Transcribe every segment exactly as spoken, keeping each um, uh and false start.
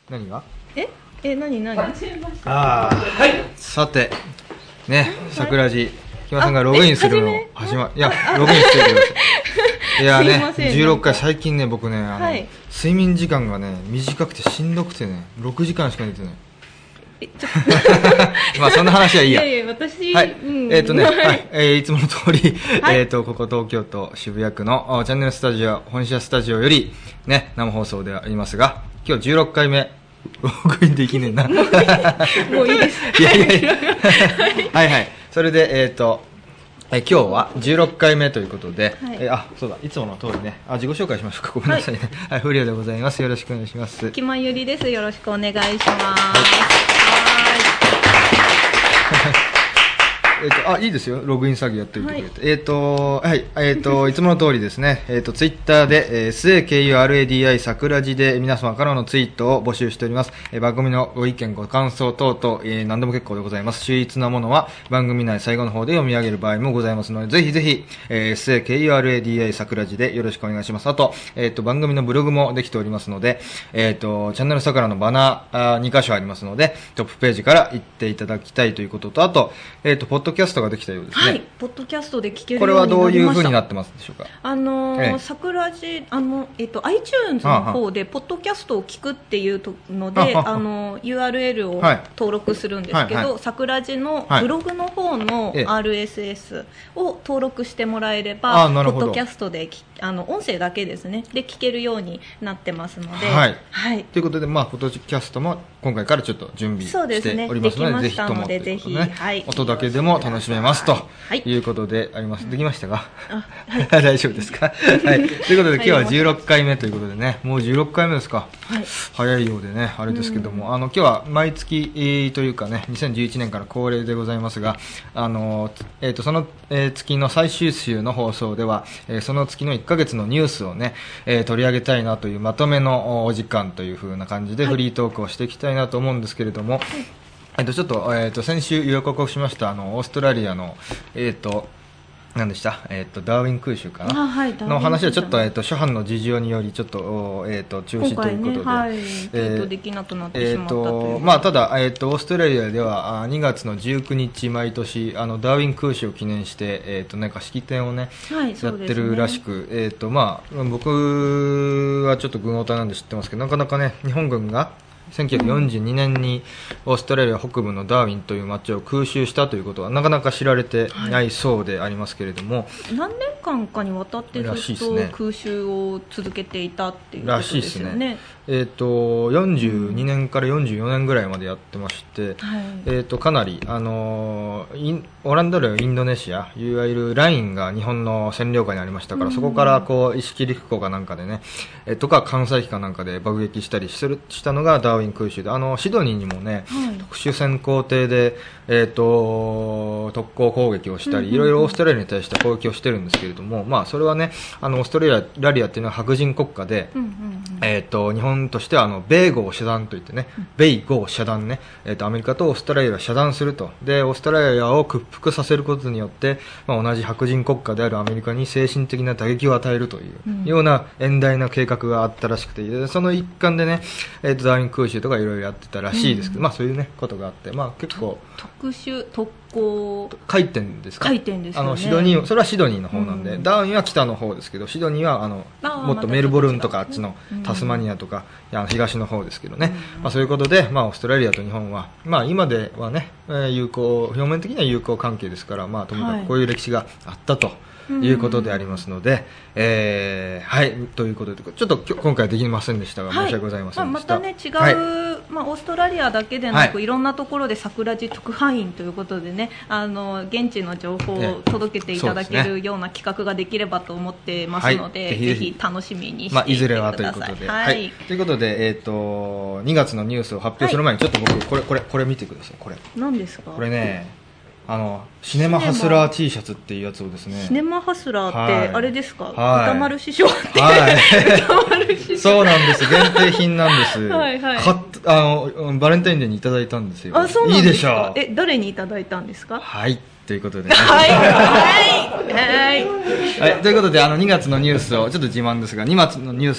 何がええ何何ああ、はい、さてね、桜地木村さんがログインするの始まいやログインしてください。いやね、じゅうろっかい、最近ね僕ねあの、はい、睡眠時間がね短くてしんどくてねろくじかんしか寝てない。えちょまあそんな話はいいや。 いやいや私、 はい、うん、えっ、ー、とね、はい、えー、いつもの通り、はい、えっとここ東京都渋谷区のチャンネルスタジオ本社スタジオよりね生放送でありますが、今日じゅうろっかいめログインできねえな。もういいです。 いやいやいやはいはい。それでえっ、ー、とえ今日はじゅうろっかいめということで、はい、えあそうだいつもの通りねあ自己紹介しましょうか。ごめんなさいね。はい、はい、フリオでございます。よろしくお願いします。 木間ゆりです。よろしくお願いします。はいえっと、あ、いいですよ。ログイン詐欺やっておいてくれて。はい、えっと、はい、えっと、いつもの通りですね。えっと、ツイッターで、えー、スエーケーユーアールエーディーアイ 桜地で皆様からのツイートを募集しております。えー、番組のご意見、ご感想等々、えー、何でも結構でございます。秀逸なものは番組内最後の方で読み上げる場合もございますので、ぜひぜひ、えー、スエーケーユーアールエーディーアイ 桜地でよろしくお願いします。あと、えっと、番組のブログもできておりますので、えっと、チャンネル桜のバナーに箇所ありますので、トップページから行っていただきたいということと、あと、えっと、ポッドキャストができたようですね。はい、 ポッドキャストで聞けるこれはどういう風になってますでしょうか。 あのーええ、桜地あのえっと iTunes の方でポッドキャストを聞くっていうので、ああの ユーアールエル を登録するんですけど、はいはい、桜地のブログの方の アールエスエス を登録してもらえれば、ポッドキャストであの音声だけですねで聞けるようになってますので、 はい、はい、ということでまあポッドキャストも今回からちょっと準備しておりますので、ぜひともということでね、はい、音だけでも楽しめますということであります。できましたか？はい、大丈夫ですか？はい。ということで今日はじゅうろっかいめということでね、もうじゅうろっかいめですか？はい、早いようでねあれですけども、あの今日は毎月、えー、というかねにせんじゅういちねんから恒例でございますが、あのえっ、ー、とその、えー、月の最終週の放送では、えー、その月のいっかげつのニュースをね、えー、取り上げたいなというまとめのお時間という風な感じでフリートークをしていきたいなと思うんですけれども、はい、えっとちょっと、えっと先週予告しましたあのオーストラリアのえっと何でした、えー、とダーウィン空襲かな、はい、の話はちょっと、えー、と諸般の事情によりちょっと、えー、と中止ということで、 今回ね、はい、えー、できなくなってしまったという、えーとまあ、ただ、えー、とオーストラリアではにがつのじゅうくにち毎年あのダーウィン空襲を記念して、えー、となんか式典をね、はい、やってるらしく、えーとまあ、僕はちょっと軍オタなんで知ってますけど、なかなかね日本軍がせんきゅうひゃくよんじゅうにねんにオーストラリア北部のダーウィンという町を空襲したということはなかなか知られてないそうでありますけれども、はい、 何年間かにわたってずっと空襲を続けていたっていうことですよね。らしいですね。 えー、とよんじゅうにねんからよんじゅうよねんぐらいまでやってまして、はい、えー、とかなり、あのー、インオランダ領インドネシアいわゆるラインが日本の占領下にありましたから、うん、そこからこう石切陸港かなんかでね、えー、とか関西機かなんかで爆撃したりするしたのがダーウィン空襲で、あのシドニーにもね、はい、特殊潜航艇で、えー、と特攻攻撃をしたり、うんうんうん、いろいろオーストラリアに対して攻撃をしてるんですけれども、まあ、それはねあのオーストラリアっていうのは白人国家で、うんうんうん、えー、と日本としてはあの米豪遮断といってね、米豪遮断ね、えー、とアメリカとオーストラリアを遮断すると、でオーストラリアを屈服させることによって、まあ、同じ白人国家であるアメリカに精神的な打撃を与えるというような遠大な計画があったらしくて、その一環でね、えー、とダーウィン空襲とかいろいろやってたらしいですけど、うん、まあ、そういうねことがあって、まあ、結構特殊特攻回転ですか、 回転ですよね、 あのシドニー、それはシドニーの方なんで、うん、ダーウィンは北の方ですけど、シドニーはあのもっとメルボルンとかあっちのタスマニアとか、うん、あの東の方ですけどね、うん、まあ、そういうことで、まあ、オーストラリアと日本は、まあ、今ではね、えー、友好表面的には友好関係ですから、まあ、ともかくこういう歴史があったということでありますので、うん、えー、はいということでちょっと今回はできませんでしたが、はい、申し訳ございませんでした。 まあ、またね違う、はい、まあ、オーストラリアだけでなく、はい、いろんなところで桜地特派員ということでね、あの現地の情報を届けていただけるような企画ができればと思ってますので、はい、ぜひ楽しみにしていてください。まあ、いずれはということで、はいはい、ということで、えー、とにがつのニュースを発表する前に、ちょっと僕これこれこれ見てください。これ何ですか？ これね、あのシネマハスラー T シャツっていうやつをですね、 シネマハスラーってあれですか、はい、歌丸師匠って、 はい、歌丸師匠そうなんです、限定品なんですはい、はい、かあのバレンタインデーにいただいたんですよ。 あ、そうなんですか。 いいでしょう。 え、誰にいただいたんですか？ はいということで、ね、 はいはいはい、 はい、ということであのにがつのニュースをちょっと自慢ですが、にがつのニュースをあ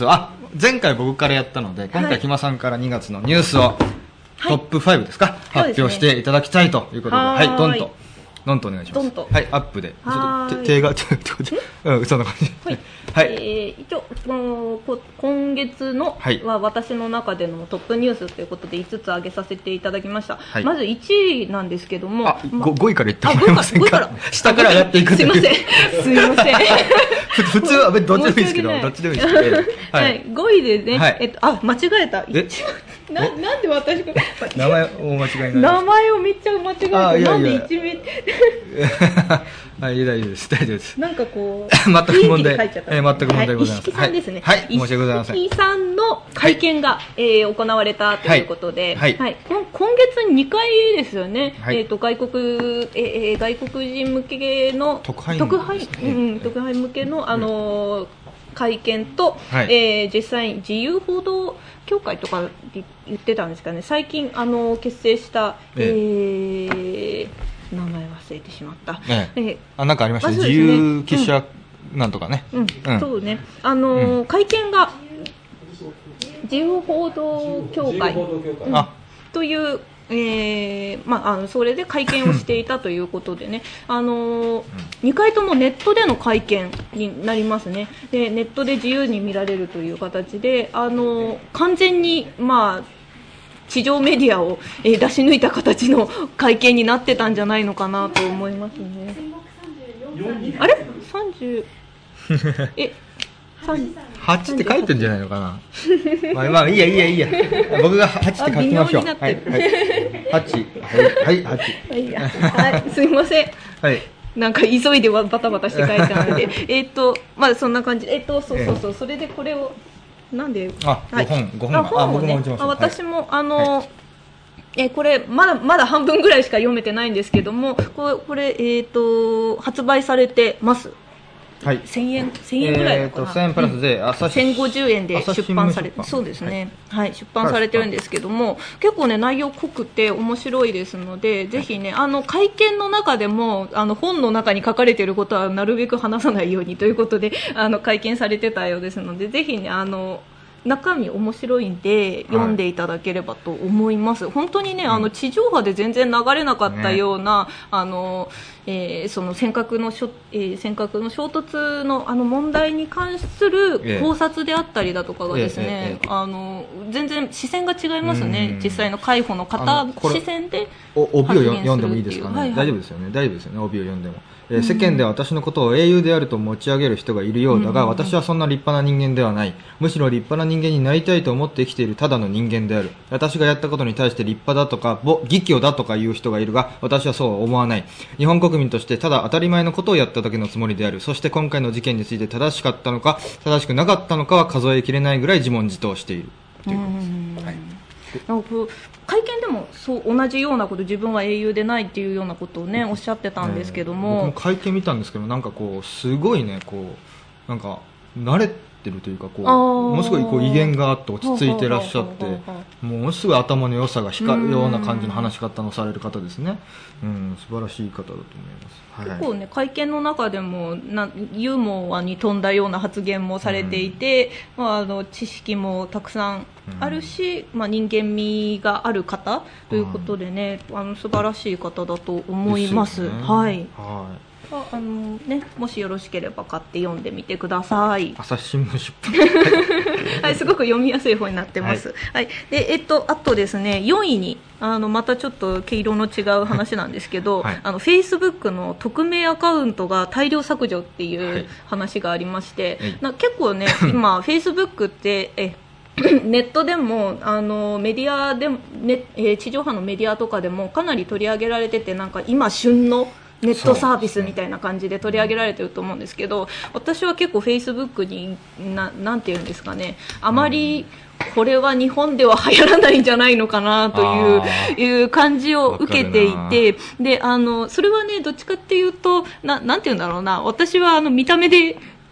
前回僕からやったので、今回木間さんからにがつのニュースをトップファイブですか、発表していただきたいということで、はい、ドンと。ドンとお願いします。はい、アップで。ちょっと手が、ちょっと、うん、そんな感じ。 はい。えー、一応、こ今月のは私の中でのトップニュースということでいつつ挙げさせていただきました。まずいちいなんですけども。あ、 ごいから言ってもらえませんか？下から上がっていく。 すいません。すいません。 普通はどっちでもいいですけど、どっちでもいいですけど。 はい。ごいでね、えっと、あ、間違えた。な, なんで私が名前を間違えない名前をめっちゃ間違えてなんで一名はい、大丈夫です、大丈夫です。 なんかこう全く問題、えー、全く問題ございません。 石木さんですね。 はい、申し訳ございません。 石木さんの会見が、はいえー、行われたということで、はいはい、今月にかいですよね。はい、えっ、ー、と外国、えー、外国人向けの特派員、 特派員、うん、特派員向けのあのー、会見と、はいえー、実際に自由報道協会とか言ってたんですかね。最近あの結成した、えーえー、名前忘れてしまった。 えええー、あなんかありましたね。自由記者なんとかね。 うん、うん、そうね。あの、うん、会見が自由報道協会、うん、というえーまあ、あのそれで会見をしていたということでね、あのー、にかいともネットでの会見になりますね。でネットで自由に見られるという形で、あのー、完全に、まあ、地上メディアを、えー、出し抜いた形の会見になってたんじゃないのかなと思いますね。あれさんじゅうえはちって書いてるんじゃないのかなまあまあいいやいいやいいや僕がはちって書きましょう。はいはいはちはいはいはちはいすいません。 はいなんか急いでバタバタして書いたのでえっとまあそんな感じえっとそうそうそうそれでこれをなんであご本ご本あ本をねあ私もあのえこれまだまだ半分ぐらいしか読めてないんですけどもこれこれえっと発売されてます。はい、せんえん、せんえんぐらいのかな、えー、 せんえんプラスで、 うん、せんごじゅうえんで出版されて、そうですね、はい、出版されてるんですけども、結構ね内容濃くて面白いですので、ぜひねあの会見の中でもあの本の中に書かれていることはなるべく話さないようにということであの会見されてたようですので、ぜひねあの中身面白いんで読んでいただければと思います、はい、本当にね、うん、あの地上波で全然流れなかったような、ね、あのえー、その尖閣のしょ、えー、尖閣の衝突のあの問題に関する考察であったりだとかがですね、えーえーえー、あの全然視線が違いますね。実際の海保の方視線で帯を読んでもいいですかね、はいはい、大丈夫ですよね、大丈夫ですよね、帯を読んでも。えー、世間では私のことを英雄であると持ち上げる人がいるようだが、うん、私はそんな立派な人間ではない。むしろ立派な人間になりたいと思って生きているただの人間である。私がやったことに対して立派だとか義挙だとか言う人がいるが、私はそうは思わない。日本国民としてただ当たり前のことをやっただけのつもりである。そして今回の事件について正しかったのか正しくなかったのかは数えきれないぐらい自問自答しているということです。はい、 なんか会見でもそう同じようなこと自分は英雄でないっていうようなことをねおっしゃってたんですけども、 僕も会見見たんですけどなんかこうすごいねこうなんか慣れてるというかこうものすごいこう威厳があって落ち着いてらっしゃってものすごい頭の良さが光るような感じの話し方のされる方ですね。うん素晴らしい方だと思います。 結構ね会見の中でもなユーモアに富んだような発言もされていて、うんまあ、あの知識もたくさんあるし、うんまあ、人間味がある方ということでね、うん、あの素晴らしい方だと思います。ですよね。はい、はいああのね、もしよろしければ買って読んでみてください。 朝日新聞出版はい、すごく読みやすい本になってます、はいはい、でえっと、あとですねよんいにあのまたちょっと毛色の違う話なんですけど、はい、あの Facebook の匿名アカウントが大量削除っていう話がありまして、はい、な結構ね今 Facebook ってえネットでもあのメディアでも、ねえー、地上波のメディアとかでもかなり取り上げられててなんか今旬のネットサービスみたいな感じで取り上げられてると思うんですけど、私は結構フェイスブックにななんていうんですかねあまりこれは日本では流行らないんじゃないのかなといういう感じを受けていてであのそれはねどっちかっていうとななんていうんだろうな私はあの見た目で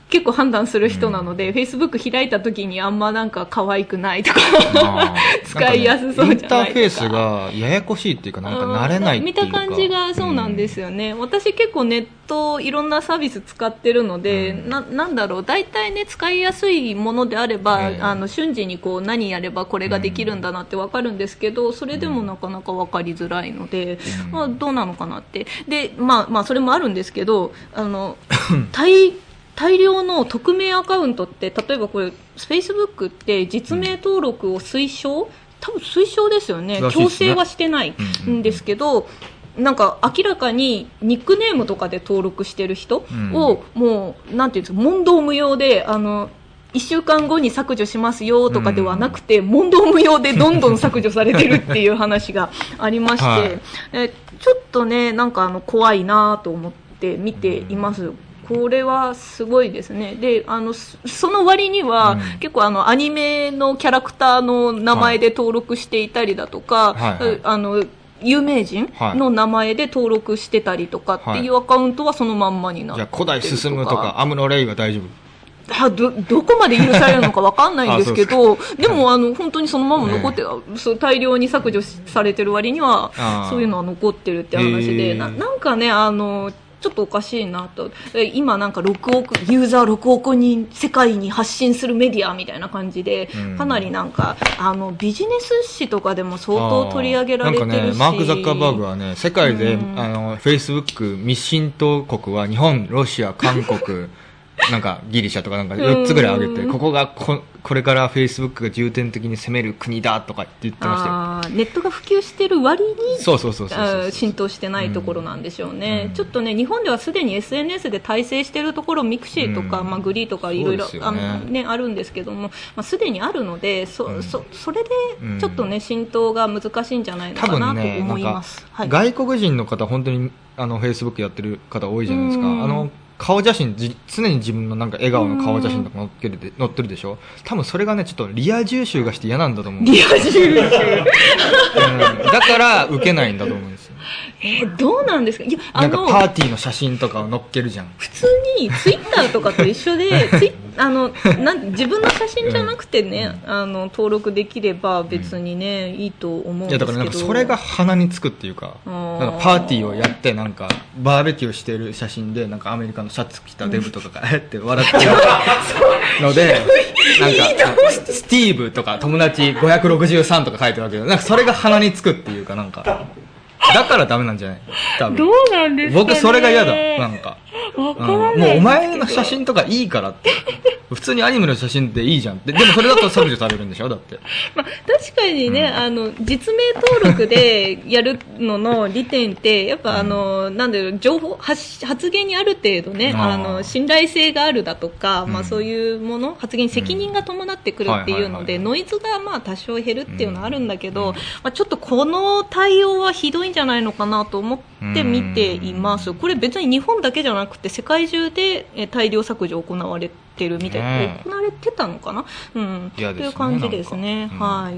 結構判断する人なので、フェイスブック開いた時にあんまなんか可愛くないとか使いやすそうじゃないとか、 インターフェースがややこしいっていうか、なんか慣れないっていうか、 見た感じがそうなんですよね、うん、私結構ネットいろんなサービス使ってるので、うん、な, なんだろう大体ね使いやすいものであれば、うん、あの瞬時にこう何やればこれができるんだなって分かるんですけど、それでもなかなか分かりづらいので、うんまあ、どうなのかなってで、まあ、まあそれもあるんですけど、あの大大量の匿名アカウントって、例えばこれ Facebook って実名登録を推奨、多分推奨ですよね、強制はしてないんですけど、なんか明らかにニックネームとかで登録してる人を、もうなんていうんですか、問答無用で、あのいっしゅうかんごに削除しますよとかではなくて、問答無用でどんどん削除されてるっていう話がありまして、はい、えちょっとねなんかあの怖いなと思って見ています。これはすごいですね。で、あのその割には、うん、結構あのアニメのキャラクターの名前で登録していたりだとか、はいはい、あの有名人の名前で登録してたりとかっていうアカウントはそのまんまになってるとか、 じゃあ古代進むとかアムロレイは大丈夫？ は ど, どこまで許されるのか分かんないんですけどでもあの本当にそのまま残って、ね、そう大量に削除されてる割にはそういうのは残ってるって話で、な, なんかねあのちょっとおかしいなと、今なんかろくおくユーザーろくおく人世界に発信するメディアみたいな感じで、うん、かなりなんかあのビジネス誌とかでも相当取り上げられてるし、なんか、ね、 マーク・ザッカーバーグはね世界で、うん、あのフェイスブック未浸透国は日本、ロシア、韓国なんかギリシャとかなんかよっつぐらい挙げて、ここが こ, これからフェイスブックが重点的に攻める国だとかって言ってましたよ。 あネットが普及してる割にそうそうそうそう浸透してないところなんでしょうね、うん、ちょっとね日本ではすでに エスエヌエス で大成してるところミクシーとか、うんまあ、グリーとかいろいろあの、ね、あるんですけども、まあ、すでにあるので そ,、うん、そ, それでちょっとね浸透が難しいんじゃないのかなと思います、ねはい、外国人の方本当にあのフェイスブックやってる方多いじゃないですか、うん、あの顔写真常に自分のなんか笑顔の顔写真とか載っけるで載ってるでしょ。多分それがねちょっとリア充臭がして嫌なんだと思う。 リア充臭、うん、 だから受けないんだと思うんですよ。 えー、どうなんですか。いやあのなんかパーティーの写真とかを載っけるじゃん。 普通にツイッターとかと一緒でツイあのなん自分の写真じゃなくてね、うん、あの登録できれば別にね、うん、いいと思うんですけど、いやだからなんかそれが鼻につくっていうか、なんかパーティーをやってなんかバーベキューしてる写真でなんかアメリカのシャツ着たデブとかがえって笑ってるのでなんかスティーブとか友達ごひゃくろくじゅうさんとか書いてるわけど、なんかそれが鼻につくっていうか、なんかだからダメなんじゃない多分。 どうなんですかね。 僕それが嫌だ。なんかわからない、 うん、もうお前の写真とかいいからって普通にアニメの写真っていいじゃんって。でもそれだと削除されるんでしょだって、 まあ、確かにね、うん、あの実名登録でやるのの利点ってやっぱあの、うん、なんだろう情報 発, 発言にある程度ねあの信頼性があるだとか、うんまあ、そういうもの発言に責任が伴ってくるっていうので、ノイズがまあ多少減るっていうのはあるんだけど、うんまあ、ちょっとこの対応はひどいんじゃないのかなと思って見ています。これ別に日本だけじゃなくて世界中で大量削除行われてるみたいな、ね、行われてたのかな、うん、という感じですね、うんはい、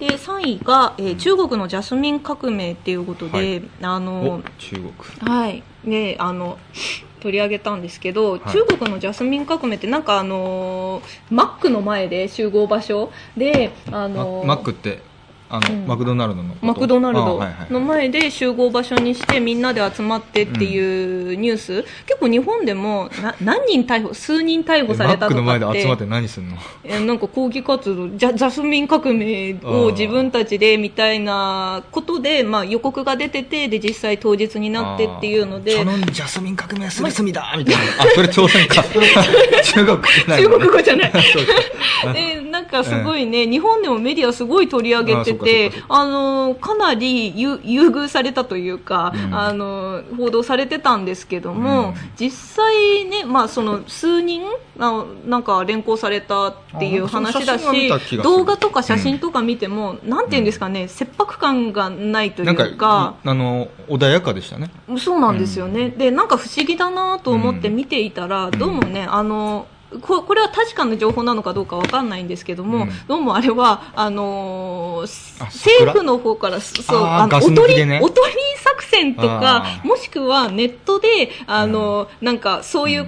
でさんいが、えー、中国のジャスミン革命ということで、はい、あの中国、 はいね、あの取り上げたんですけど、はい、中国のジャスミン革命ってなんかあのマックの前で集合場所であのマックってあの、うん、マクドナルドのマクドナルドの前で集合場所にしてみんなで集まってっていうニュース、うん、結構日本でもな何人逮捕数人逮捕されたとかって、 マックの前で集まって何すんの。 えなんか抗議活動ジャ、ジャスミン革命を自分たちでみたいなことで、まあ、予告が出ててで実際当日になってっていうのでそのジャスミン革命する罪だみたいな、あそれ朝鮮か中国じゃない、 ね、中国語じゃないえなんかすごいね、うん、日本でもメディアすごい取り上げてて、あのかなり優遇されたというか、うん、あの報道されてたんですけども、うん、実際ね、まあ、その数人あなんか連行されたっていう話だし、動画とか写真とか見ても、うん、なんていうんですかね、切迫感がないというか、 なんかあの穏やかでしたね。 そうなんですよね、うん、でなんか不思議だなと思って見ていたら、うん、どうもねあのこ, これは確かな情報なのかどうかわかんないんですけども、うん、どうもあれはあのー、政府の方からそうあのおとり、ね、おとり作戦とかもしくはネットであのー、なんかそういう、うん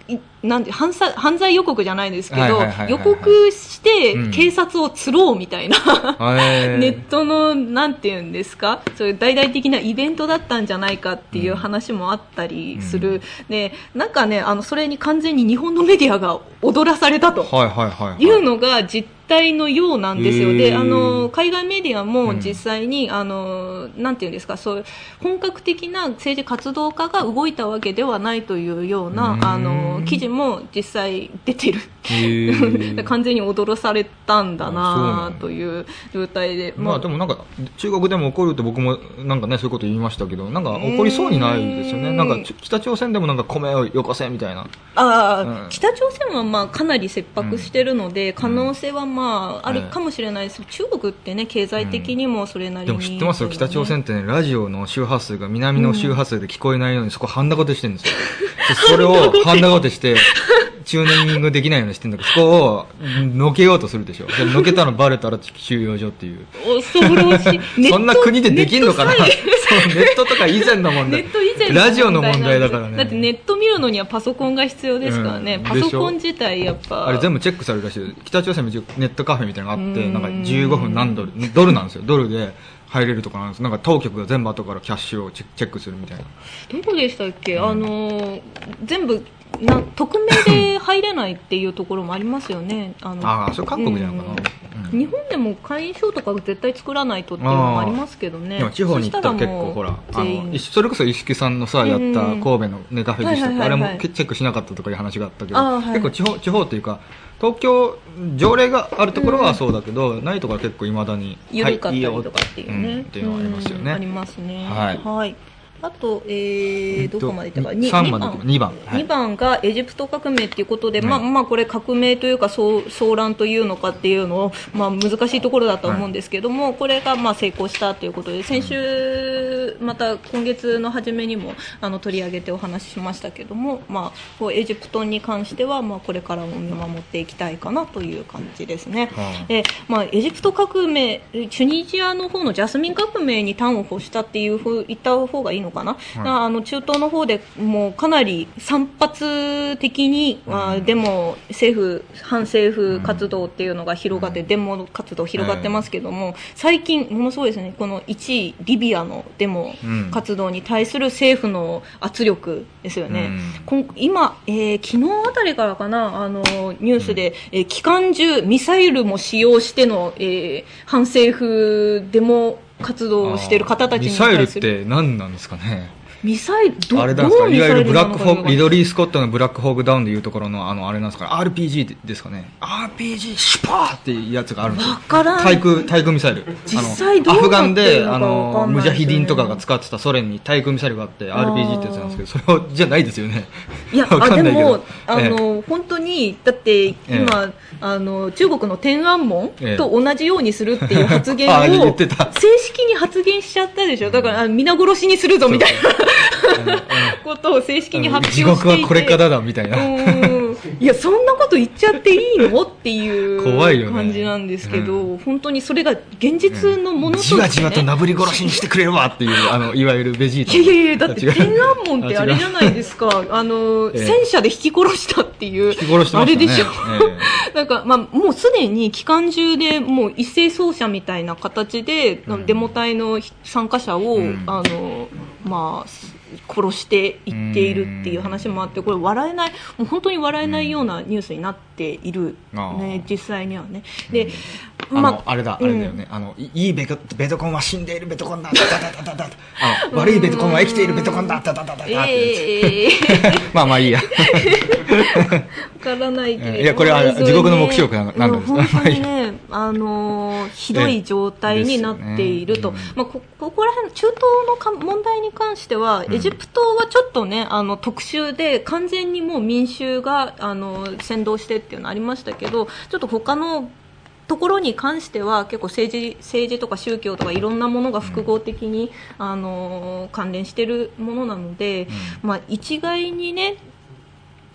なんて犯罪、犯罪予告じゃないですけど、予告して警察を釣ろうみたいな、うん、ネットのなんていうんですか、そういう大々的なイベントだったんじゃないかっていう話もあったりする、うん、でなんかね、あのそれに完全に日本のメディアが踊らされたというのが実態のようなんですよ。で、あの海外メディアも実際に、うん、あのなんていうんですか、そういう本格的な政治活動家が動いたわけではないというような、うん、あの記事も実際出てる完全に踊らされたんだなという状態で、 まあ、でもなんか中国でも起こるって僕もなんかね、そういうこと言いましたけど、なんか起こりそうにないですよね。なんか北朝鮮でもなんか米をよこせみたいな。 あ、うん、北朝鮮はまあかなり切迫してるので、うん、可能性はまああるかもしれないです。中国ってね、経済的にもそれなりに、 うん、でも知ってますよ、北朝鮮ってね、ラジオの周波数が南の周波数で聞こえないように、そこハンダゴテしてるんですよ。それをハンダゴテしてチューニングできないようにしてるんだけど、そこをのけようとするでしょ。でのけたのバレたら収容所っていう。 恐ろしい。 そんな国でできんのかな。そう、ネットとか以前の問題。ネット以前の問題。ラジオの問題だからね。 だってネット見るのにはパソコンが必要ですからね。うん、パソコン自体やっぱ。 あれ全部チェックされるらしい。北朝鮮もネットカフェみたいなのがあって、なんかじゅうごふん何ドル、ドルなんですよ。ドルで入れるとかなんです。なんか当局が全部後からキャッシュをチェックするみたいな。 どこでしたっけ、うん、あの全部な匿名で入れないっていうところもありますよね。 あのあ、それ韓国じゃないかな、 うん、日本でも会員証とか絶対作らないとっていうのもありますけどね。 でも地方に行ったら結構ほら、あのそれこそ石木さんのさやった神戸のネカフェでしたっけ、あれもチェックしなかったとかいう話があったけど、はい、結構地方地方っていうか東京条例があるところはそうだけど、うん、ないところは結構いまだに緩かったりとかっていうね、 はい、うん、っていうのはありますよね。 ありますね。 はい、 はい。あと、えー、どこまでいったか、 にばん、にばん、 はい、にばんがエジプト革命ということで、はい、まあまあ、これ革命というか騒乱というのかっていうのを、まあ、難しいところだと思うんですけども、はい、これがまあ成功したということで、先週また今月の初めにもあの取り上げてお話ししましたけども、まあ、こうエジプトに関しては、まあ、これからも見守っていきたいかなという感じですね。はい、でまあ、エジプト革命、チュニジアの方のジャスミン革命に端を発したっていうふう言った方がいいのかな、はい、あの中東の方でもうかなり散発的に、うん、あデモ政府反政府活動っていうのが広がって、うん、デモ活動広がってますけども、うん、最近ものすごいですね、このいちいリビアのデモ活動に対する政府の圧力ですよね。うん、今、えー、昨日あたりからかな、あのニュースで、うん、えー、機関銃ミサイルも使用しての、えー、反政府デモ活動をしている方たちに対する。 ミサイルって何なんですかね。 ミサイルどあれなんですか、いわゆるブラックホークリドリー・スコットのブラックホークダウンでいうところのあのあれなんですか、 アールピージー ですかね。 アールピージー シュパーっていうやつがあるんですよ。 わからん。 対空対空ミサイル、 実際どうアフガンであのムジャヒディンとかが使ってたソ連に対空ミサイルがあって アールピージー ってやつなんですけど、それじゃないですよね。 いやあでもあの、ええ、本当にだって今、ええ、あの中国の天安門と同じようにするっていう発言を正式に発言しちゃったでしょ。だから皆殺しにするぞみたいなことを正式に発表していて、 地獄はこれからだみたいな、 うんいやそんなこと言っちゃっていいのっていう感じなんですけど、ね、うん、本当にそれが現実のものとして、ね、 じわじわとなぶり殺しにしてくれるわっていうあのいわゆるベジータ。 いやいやいやだって天安門ってあれじゃないですか、あの、ええ、戦車で引き殺したっていう、 引き殺してましたね、 あれでしょ、 ええ、 なんか、まあ、もうすでに機関銃でもう一斉操作みたいな形で、うん、デモ隊の参加者を、うん、あのまあ殺していっているっていう話もあって、これ笑えない、もう本当に笑えないようなニュースになっている、ね、実際にはね。で、 うん、まあ、あれだ、あれだよね、うん、あのいいベベトコンは死んでいるベトコンだだだだだだだあ悪いベトコンは生きているベトコンだだだだだだって、えー、まあまあいいやわからないけれども、 いやこれは地獄の目標かなんですか。 本当にね、あのひどい状態になっていると、ね、うん、まあ、こ, ここら辺中東のか問題に関しては、うん、エジプトはちょっとねあの特殊で完全にもう民衆があの先導してっていうのありましたけど、ちょっと他のところに関しては結構政治、政治とか宗教とかいろんなものが複合的に、うん、あの関連しているものなので、うん、まあ、一概にね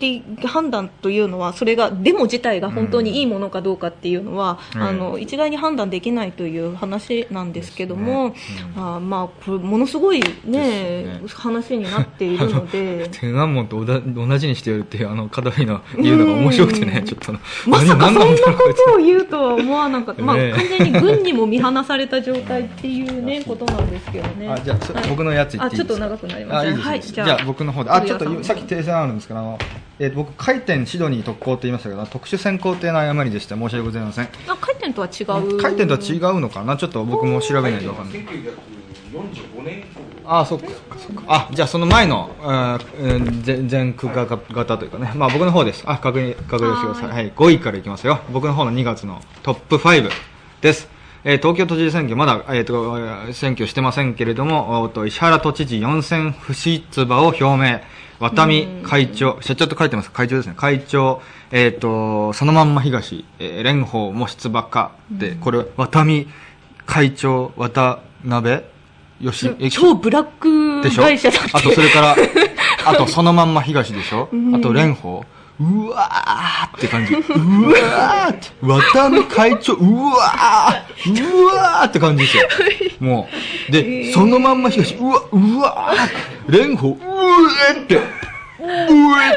って判断というのはそれがデモ自体が本当にいいものかどうかっていうのは、うん、あの一概に判断できないという話なんですけども、ねうん、あまあこれものすごい ね, ね話になっているので天安門と同じにしてやるっていうあのカダフィの言うのが面白くてね、うん、ちょっとまさかそんなことを言うとは思わなかった、まあ、完全に軍にも見放された状態っていう、ね、ことなんですけどね。 あじゃあ、はい、僕のやつ言っていいですか。あちょっと長くなりますね。 はい、じゃあ、じゃあ僕の方であちょっとさっき訂正あるんですけどあのえー、僕、回転シドニー特攻と言いましたけど特殊潜航艇の誤りでして申し訳ございません。 あ回転とは違う回転とは違うのかなちょっと僕も調べないと分かんない。せんきゅうひゃくよんじゅうごねんあそっかそっかあじゃあその前の全区画型というかねまあ僕の方ですあ確認確認してください。はい、ごいからいきますよ。僕の方のにがつのトップファイブです。えー、東京都知事選挙まだ、えー、と選挙してませんけれどもと石原都知事よん選不出馬を表明。ワタミ会長、社長と書いてます。会長ですね。会長、えっ、ー、と、そのまんま東、えー、蓮舫も出馬か。で、これ、ワタミ会長、渡辺よし、 超ブラック会社だって。 あと、それから、あと、そのまんま東でしょ。あと、蓮舫。うわーって感じ。うわーって。渡美会長、うわーうわーって感じですよ。もう。で、えー、そのまんま東、うわ、うわー蓮舫、うえって。うえって。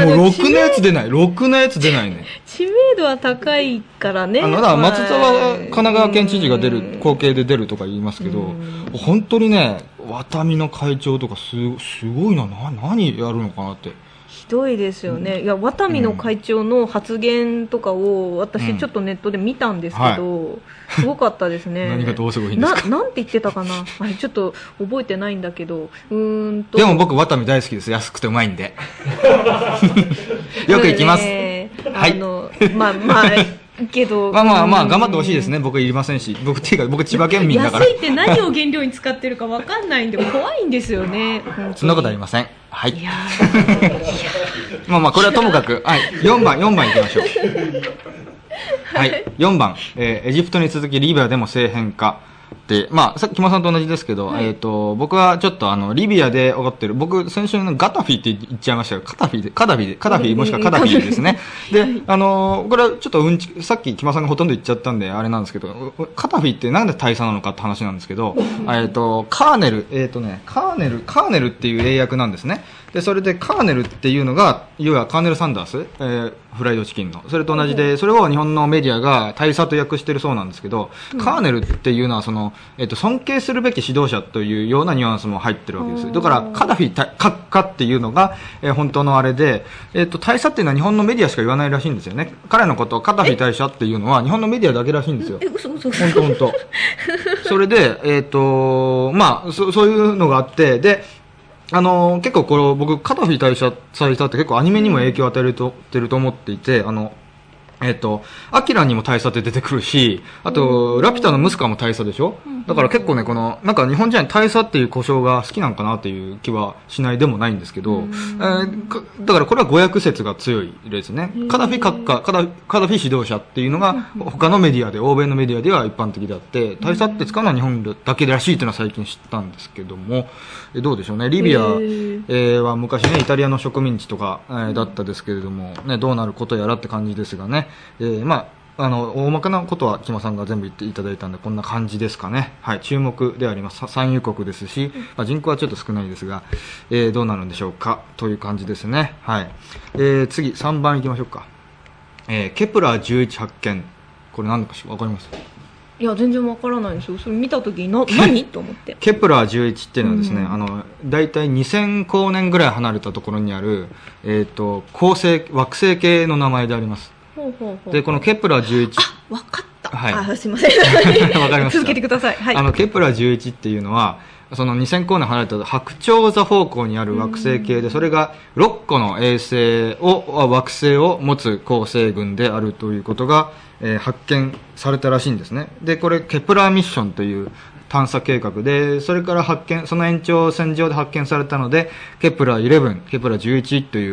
もう、ろくなやつ出ない。ろくなやつ出ないね。 知名度は高いからね。 あの、だから松沢神奈川県知事が出る、後継で出るとか言いますけど、本当にね、渡美の会長とかす、すごいな、な、何やるのかなって。 ひどいですよね。いやワタミの会長の発言とかを私ちょっとネットで見たんですけど、うんはい、すごかったですね。 何がどうすごいんですか。 な、なんて言ってたかな。あれちょっと覚えてないんだけど。うーんと。 でも僕ワタミ大好きです。安くてうまいんで。よく行きます。 ね、はい。あのまあまあ。けどまあまあまあ頑張ってほしいですね。僕いりませんし僕っていうか僕千葉県民だから安いって何を原料に使ってるか分かんないんで怖いんですよね。 そんなことありません。はい。いやまあまあこれはともかく、はい、よんばんよんばんいきましょう。はい、よんばん、えー、エジプトに続きリビアでも政変化で、まあ、さっき木間さんと同じですけど、はい、えっ、ー、と、僕はちょっとあの、リビアで起こってる、僕、先週のガタフィって言っちゃいましたけど、カタフィで、カダフィで、カダフィもしくはカダフィですね。で、あのー、これはちょっとうんち、さっき木間さんがほとんど言っちゃったんで、あれなんですけど、カタフィってなんで大佐なのかって話なんですけど、えっ、ー、と、カーネル、えっ、ー、とね、カーネル、カーネルっていう英訳なんですね。で、それでカーネルっていうのが、いわゆるカーネル・サンダース、えー、フライドチキンの。それと同じで、それを日本のメディアが大佐と訳してるそうなんですけど、うん、カーネルっていうのは、その、えっ、ー、と、尊敬するべき指導者というようなニュアンスも入ってるわけです。だから、カダフィ閣下っていうのが、えー、本当のあれで、えっ、ー、と、大佐っていうのは日本のメディアしか言わないらしいんですよね。彼のことをカダフィ大佐っていうのは日本のメディアだけらしいんですよ。 え、嘘嘘嘘。 本当本当。それで、えっ、ー、と、まあ、そ、そういうのがあって、で、あのー、結構これ僕カダフィ大佐大佐って結構アニメにも影響を与えてると思っていて、あのえっ、ー、とアキラにも大佐って出てくるし、あとラピュタのムスカも大佐でしょ。だから結構ねこのなんか日本人は大佐っていう呼称が好きなんかなっていう気はしないでもないんですけど、えー、だからこれは語訳説が強いですね。カダフィ閣下、カダ、カダフィ指導者っていうのが他のメディアで欧米のメディアでは一般的であって、大佐って使うのは日本だけらしいというのは最近知ったんですけども、どうでしょうね。リビア、えー、は昔ねイタリアの植民地とか、えー、だったですけれども、ね、どうなることやらって感じですがね、えー、まああの大まかなことは木間さんが全部言っていただいたんでこんな感じですかね。はい、注目であります。産油国ですし、まあ、人口はちょっと少ないですが、えー、どうなるんでしょうかという感じですね。はい、えー、次さんばんいきましょうか。えー、ケプラーじゅういち発見、これ何だか分かります？ いや全然わからないんですよ。それ見たときにな何と思って。 ケプラーじゅういちっていうのはですね、うん、あのだいたいにせんこうねんぐらい離れたところにある、えー、と恒星惑星系の名前であります。ほうほうほう。でこのケプラーじゅういち、 あ、わかった。 はい、 あ、すいません。 わかりました。 続けてください。はい。 あのケプラーじゅういちっていうのはそのにせんこうねん離れた白鳥座方向にある惑星系で、それがろっこの衛星を惑星を持つ恒星群であるということが、えー、発見されたらしいんですね。でこれケプラーミッションという探査計画で、それから発見、その延長線上で発見されたのでケプラーじゅういち、ケプラーじゅういちという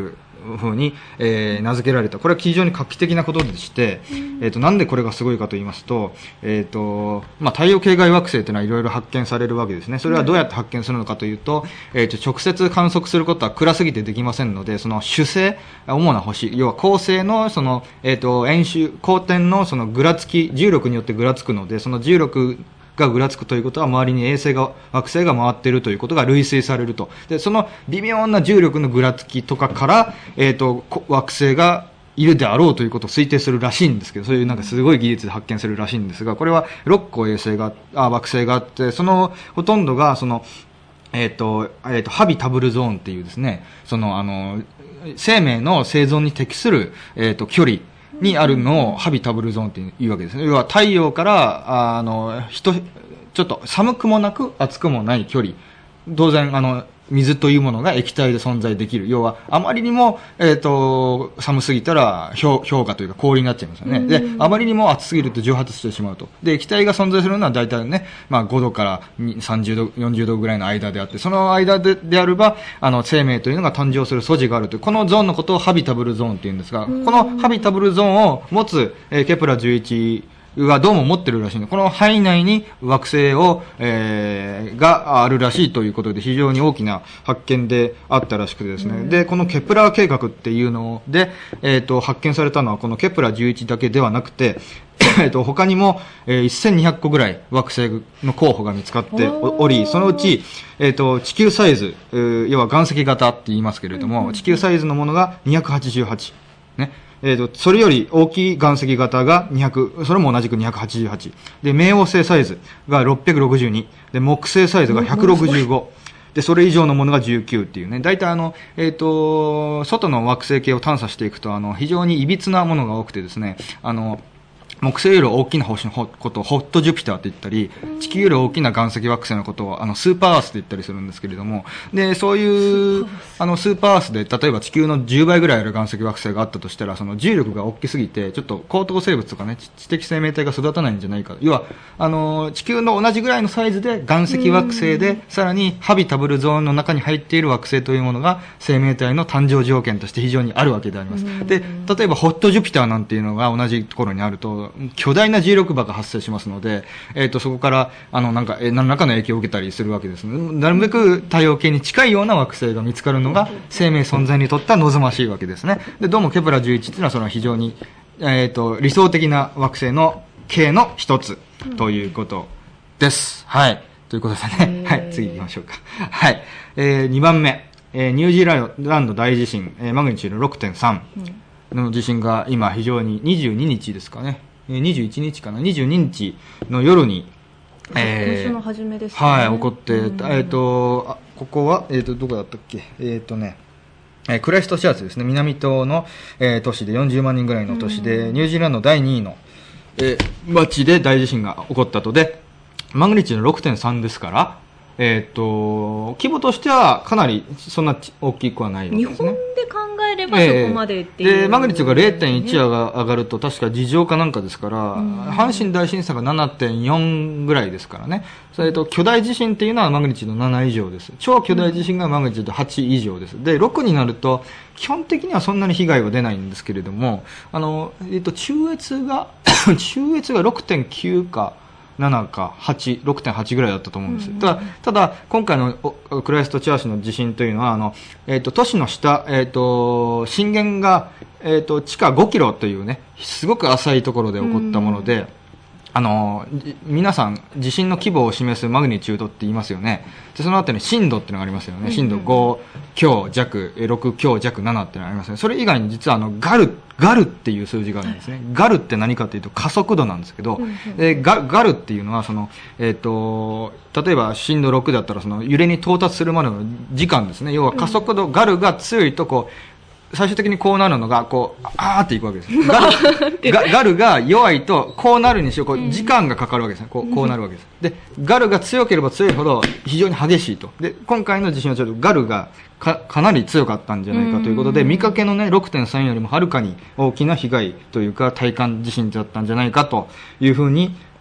ふうに、えー、名付けられた。これは非常に画期的なことでして、えーと、なんでこれがすごいかと言いますと、えーと、まあ、太陽系外惑星というのはいろいろ発見されるわけですね。それはどうやって発見するのかというと、えーと、直接観測することは暗すぎてできませんので、その主星、主な星、要は恒星のその、えーと、円周、公転のそのぐらつき、重力によってぐらつくので、その重力がぐらつくということは周りに衛星が惑星が回っているということが類推されると。でその微妙な重力のぐらつきとかから、えーと、惑星がいるであろうということを推定するらしいんですけど、そういうなんかすごい技術で発見するらしいんですが、これはろっこ衛星があ惑星があって、そのほとんどがそのえっ、ー、と、えっ、ー、と、ハビタブルゾーンっていうですね、そのあの生命の生存に適するえっ、ー、と距離にあるのをハビタブルゾーンっていうわけですね。要は太陽からあの人ちょっと寒くもなく暑くもない距離。当然あの水というものが液体で存在できる。要はあまりにもえっ、ー、と寒すぎたら氷氷河というか氷になっちゃいますよね。であまりにも暑すぎると蒸発してしまうと。で液体が存在するのは大体ね、まあごどからさんじゅうどよんじゅうどぐらいの間であって、その間でであればあの生命というのが誕生する素地があるという、このゾーンのことをハビタブルゾーンっていうんですが、このハビタブルゾーンを持つ、えー、ケプラじゅういちがどうも持ってるらしいので、この範囲内に惑星を、えー、があるらしいということで、非常に大きな発見であったらしくてですね。で、このケプラー計画っていうので、えっと、発見されたのはこのケプラじゅういちだけではなくて、えっと、他にも、えー、せんにひゃっこぐらい惑星の候補が見つかっており、そのうち、えっと、地球サイズ、えー、要は岩石型って言いますけれども、地球サイズのものがにひゃくはちじゅうはち。ね。えーと、それより大きい岩石型がにひゃく、それも同じくにひゃくはちじゅうはち。で、冥王星サイズがろっぴゃくろくじゅうに。で、木星サイズがひゃくろくじゅうご。で、それ以上のものがじゅうきゅうっていうね。大体あの、えっと、外の惑星系を探査していくと、あの、非常に歪なものが多くてですね、あの、木星より大きな星のことをホットジュピターって言ったり、地球より大きな岩石惑星のことをあのスーパーアースって言ったりするんですけれども、で、そういうあのスーパーアースで例えば地球のじゅうばいぐらいある岩石惑星があったとしたら、その重力が大きすぎてちょっと高等生物とかね、知的生命体が育たないんじゃないか。要はあの地球の同じぐらいのサイズで岩石惑星で、さらにハビタブルゾーンの中に入っている惑星というものが生命体の誕生条件として非常にあるわけであります。で、例えばホットジュピターなんていうのが同じところにあると巨大な重力場が発生しますので、えっと、そこから、あの、なんか、え、何らかの影響を受けたりするわけですね。なるべく太陽系に近いような惑星が見つかるのが、生命存在にとっては望ましいわけですね。で、どうもケプラじゅういちっていうのは、その非常に、えっと、理想的な惑星の系の一つ、ということです。はい。ということでね。はい。次行きましょうか。はい。えー、にばんめ。えー、ニュージーランド大地震、えー、マグニチュード ろくてんさん の地震が今非常ににじゅうににちですかね。にじゅういちにちかな、にじゅうににちの夜に、 えー、今週の初めですね。 はい、起こって、えっ、ー、と、あ、ここは、えっ、ー、と、どこだったっけ、えっ、ー、とね、えー、クライストチャーチですね、南島の、えー、都市でよんじゅうまんにんぐらいの都市で、ニュージーランドだいにいの、えー、町で大地震が起こったとで、マグニチュード ろくてんさん ですから、えっ、ー、と、規模としてはかなりそんな大きくはないわけですね。 日本で考えればそこまでっていう、 えー、で、マグニチュードが れいてんいち が上がると確か事情かなんかですから、阪神大震災が ななてんよん ぐらいですからね。それと巨大地震っていうのはマグニチュードなな以上です。超巨大地震がマグニチュードはち以上です。で、ろくになると基本的にはそんなに被害は出ないんですけれども、あの、えっと、中越が、中越が ろくてんきゅう か、ななかはち、ろくてんはち ぐらいだったと思うんです。ただ、ただ今回のクライストチャーチの地震というのは、あの、えっと、都市の下、えっと、震源が、えっと、地下ごキロというね、すごく浅いところで起こったもので、あの、皆さん、地震の規模を示すマグニチュードって言いますよね。で、その後に震度っていうのがありますよね。震度ご強弱、ろく強弱ななっていうのがありますね。それ以外に実はあの、ガル、ガルっていう数字があるんですね。ガルって何かというと加速度なんですけど、でガ、ガルっていうのはその、えっと、例えば震度ろくだったらその揺れに到達するまでの時間ですね。要は加速度、ガルが強いとこう、最終的にこうなるのが、こう、あーっていくわけです。ガルガ、ガルが弱いと、こうなるにしろ、こう、時間がかかるわけですね。こう、こうなるわけです。で、ガルが強ければ強いほど、非常に激しいと。で、今回の地震はちょっとガルがか、かなり強かったんじゃないかということで、見かけのね、ろくてんさん よりもはるかに大きな被害というか、体感地震だったんじゃないかというふうに、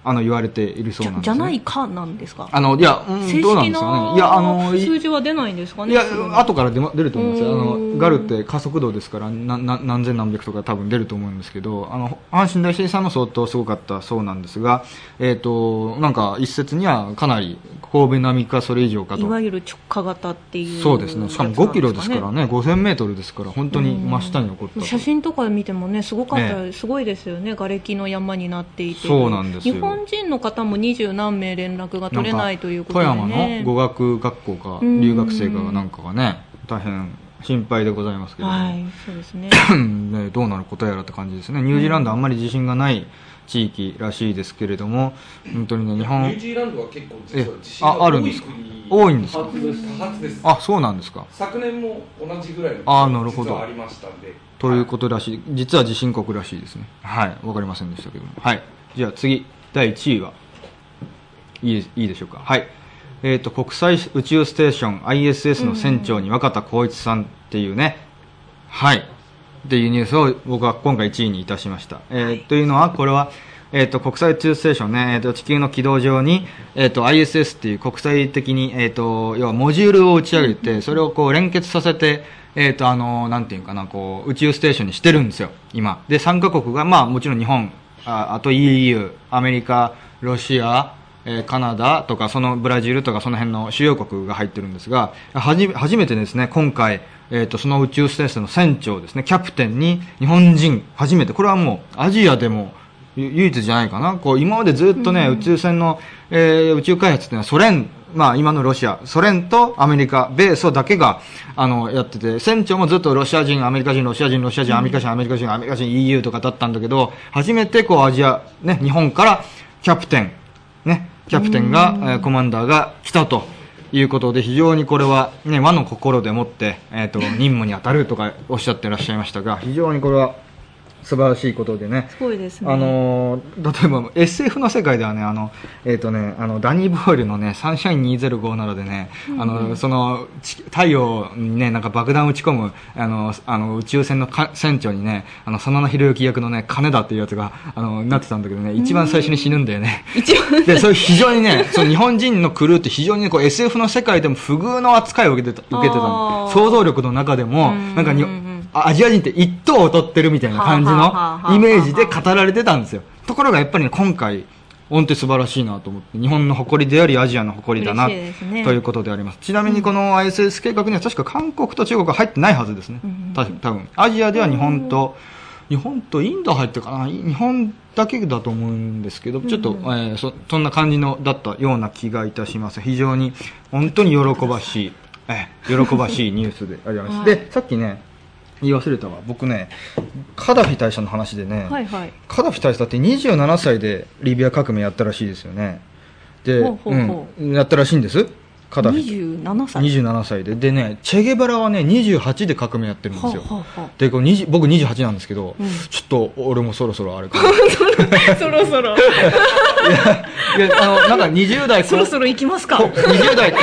あの言われているそうなんです、ね、 じゃ、じゃないかなんですか。 あのいや、うん、 正どうなん式ですかね。 ないやあの数字は出ないんですかね。 いや後から出、出ると思うんですよ。あのガルって加速度ですからなな何千何百とか多分出ると思うんですけど、あの阪神大震災も相当すごかったそうなんですが、えー、となんか一説にはかなり神戸並みかそれ以上かと。 いわゆる直下型っていう、 そうですね。しかもごキロですからね、ごせんメートルですから本当に真下に起こった。 写真とか見てもねすごかった、ね、すごいですよね。瓦礫の山になっていて、 そうなんですよ。 日本人の方も二十何名連絡が取れないということで、ね、 富山の語学学校か留学生かなんかがね大変心配でございますけど、 はい、そうですねね、どうなることやらって感じですね。ニュージーランドあんまり自信がない地域らしいですけれども、本当にね、日本ニュージーランドは結構実は地震が多い国多いんですか。 多発です。 あ、そうなんですか。 昨年も同じぐらいのあ、なるほど、 実はありましたんで、 ということらしい。実は地震国らしいですね。はい、わかりませんでしたけども。はい、じゃあ次だいいちいはいい、いいでしょうか。はい、えーと、国際宇宙ステーション アイエスエス の船長に若田光一さんっていうね、はい、っていうニュースを僕は今回いちいにいたしました。えーはい、というのはこれは、えーと、国際宇宙ステーションね、えーと、地球の軌道上に、えーと、アイエスエス っていう国際的に、えーと、要はモジュールを打ち上げて、それをこう連結させて、えーと、あの、なんていうかな、こう、宇宙ステーションにしてるんですよ、今。で、さんカ国が、まあもちろん日本、あ, あと イーユー、アメリカ、ロシア、えー、カナダとか、そのブラジルとかその辺の主要国が入ってるんですが、はじ初めてですね、今回、えーと、その宇宙ステーションの船長ですね、キャプテンに日本人初めて、これはもうアジアでも唯一じゃないかな。こう今までずっとね、うん、宇宙船の、えー、宇宙開発っていうのはソ連、まあ今のロシア、ソ連とアメリカ、米ソだけがあのやってて、船長もずっとロシア人、アメリカ人、ロシア人、ロシア人、アメリカ人、アメリカ人、アメリカ人、イーユー とかだったんだけど、初めてこうアジア、ね、日本からキャプテン、ね、キャプテンが、えー、コマンダーが来たということで、非常にこれは、ね、和の心でもって、えーと、任務に当たるとかおっしゃってらっしゃいましたが、非常にこれは素晴らしいことでね。 すごいですね。 あの例えば エスエフ の世界ではね、あのえっ、ー、とね、あのダニー・ボイルのね、サンシャインにせんごじゅうななでね、うん、あのその太陽にね、なんか爆弾を打ち込むあのあの宇宙船のか船長にね、あの真田広之役のね、金田っていうやつがあのなってたんだけどね、一番最初に死ぬんだよね。一番で、それ非常にね、その日本人のクルーって非常に、ね、こう エスエフ の世界でも不遇の扱いを受けてた、受けてたの。想像力の中でもなんかに。アジア人って一等を取ってるみたいな感じのイメージで語られてたんですよ。ところがやっぱり、ね、今回本当に素晴らしいなと思って、日本の誇りでありアジアの誇りだな、ね、ということであります。ちなみにこの アイエスエス 計画には確か韓国と中国が入ってないはずですね。多分アジアでは日本と日本とインド入ってるかな、日本だけだと思うんですけど、ちょっと、えー、そ, そんな感じのだったような気がいたします。非常に本当に喜ばしい、えー、喜ばしいニュースであります。で、さっきね言い忘れたわ。僕ね、カダフィ大佐の話でね、はいはい、カダフィ大佐ってにじゅうななさいでリビア革命やったらしいですよね。で、ほうほうほう、うん、やったらしいんです。カダフィ。にじゅうななさい。にじゅうななさいで。でね、チェゲバラはね、にじゅうはちで革命やってるんですよ。はあはあ、で、こう僕にじゅうはちなんですけど、うん、ちょっと俺もそろそろあれかな。 そろそろ。いや、いや、あの、なんかにじゅう代、 そろそろ行きますか。 にじゅう代。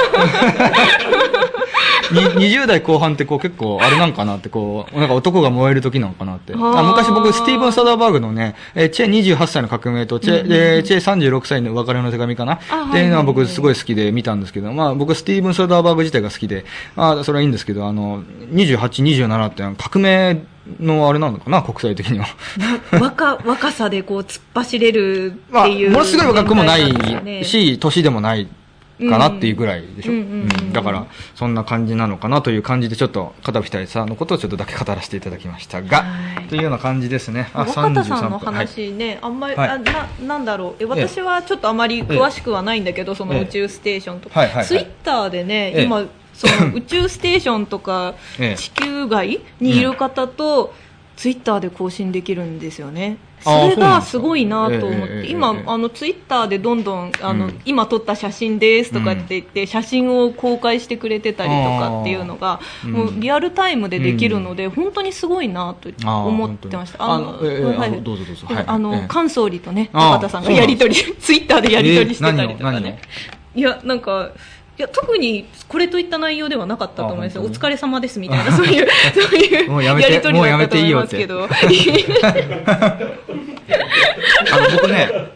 にじゅう代後半ってこう結構あれなんかなって、こうなんか男が燃える時なのかなって。あ、昔僕スティーブン・サダーバーグのね、えチェにじゅうはっさいの革命とチェ、うんうん、チェさんじゅうろくさいの別れの手紙かなっていうのは僕すごい好きで見たんですけど、まあ僕スティーブン・サダーバーグ自体が好きで、まあそれはいいんですけど、あのにじゅうはち、にじゅうななって革命のあれなのかな、国際的には。 若若さでこう突っ走れるっていう、 まあ、ものすごい若くもないし、年でもないかなっていうぐらいでしょ、うんうんうん、だからそんな感じなのかなという感じで、ちょっとカダフィ大佐のことをちょっとだけ語らせていただきましたが、というような感じですね。 あ、若田さんの話ね、はい、あんまり、はい、あ な, なんだろう、私はちょっとあまり詳しくはないんだけど、その宇宙ステーションとか、ツイッターでね、今その宇宙ステーションとか地球外にいる方とツイッターで更新できるんですよね。それがすごいなと思って、今あのツイッターでどんどんあの、うん、今撮った写真ですとかって言って、うん、写真を公開してくれてたりとかっていうのが、うん、もうリアルタイムでできるので、うん、本当にすごいなと思ってました。あの、 どうぞどうぞ。はい、 あの、ええ、菅総理とね、高田さんがやり取り、ツイッターでやり取りしてたりとかね。いや、なんかいや特にこれといった内容ではなかったと思いますよ。お疲れ様ですみたいな、そういうそういうやり取りだったと思いますけど。 あの僕ね、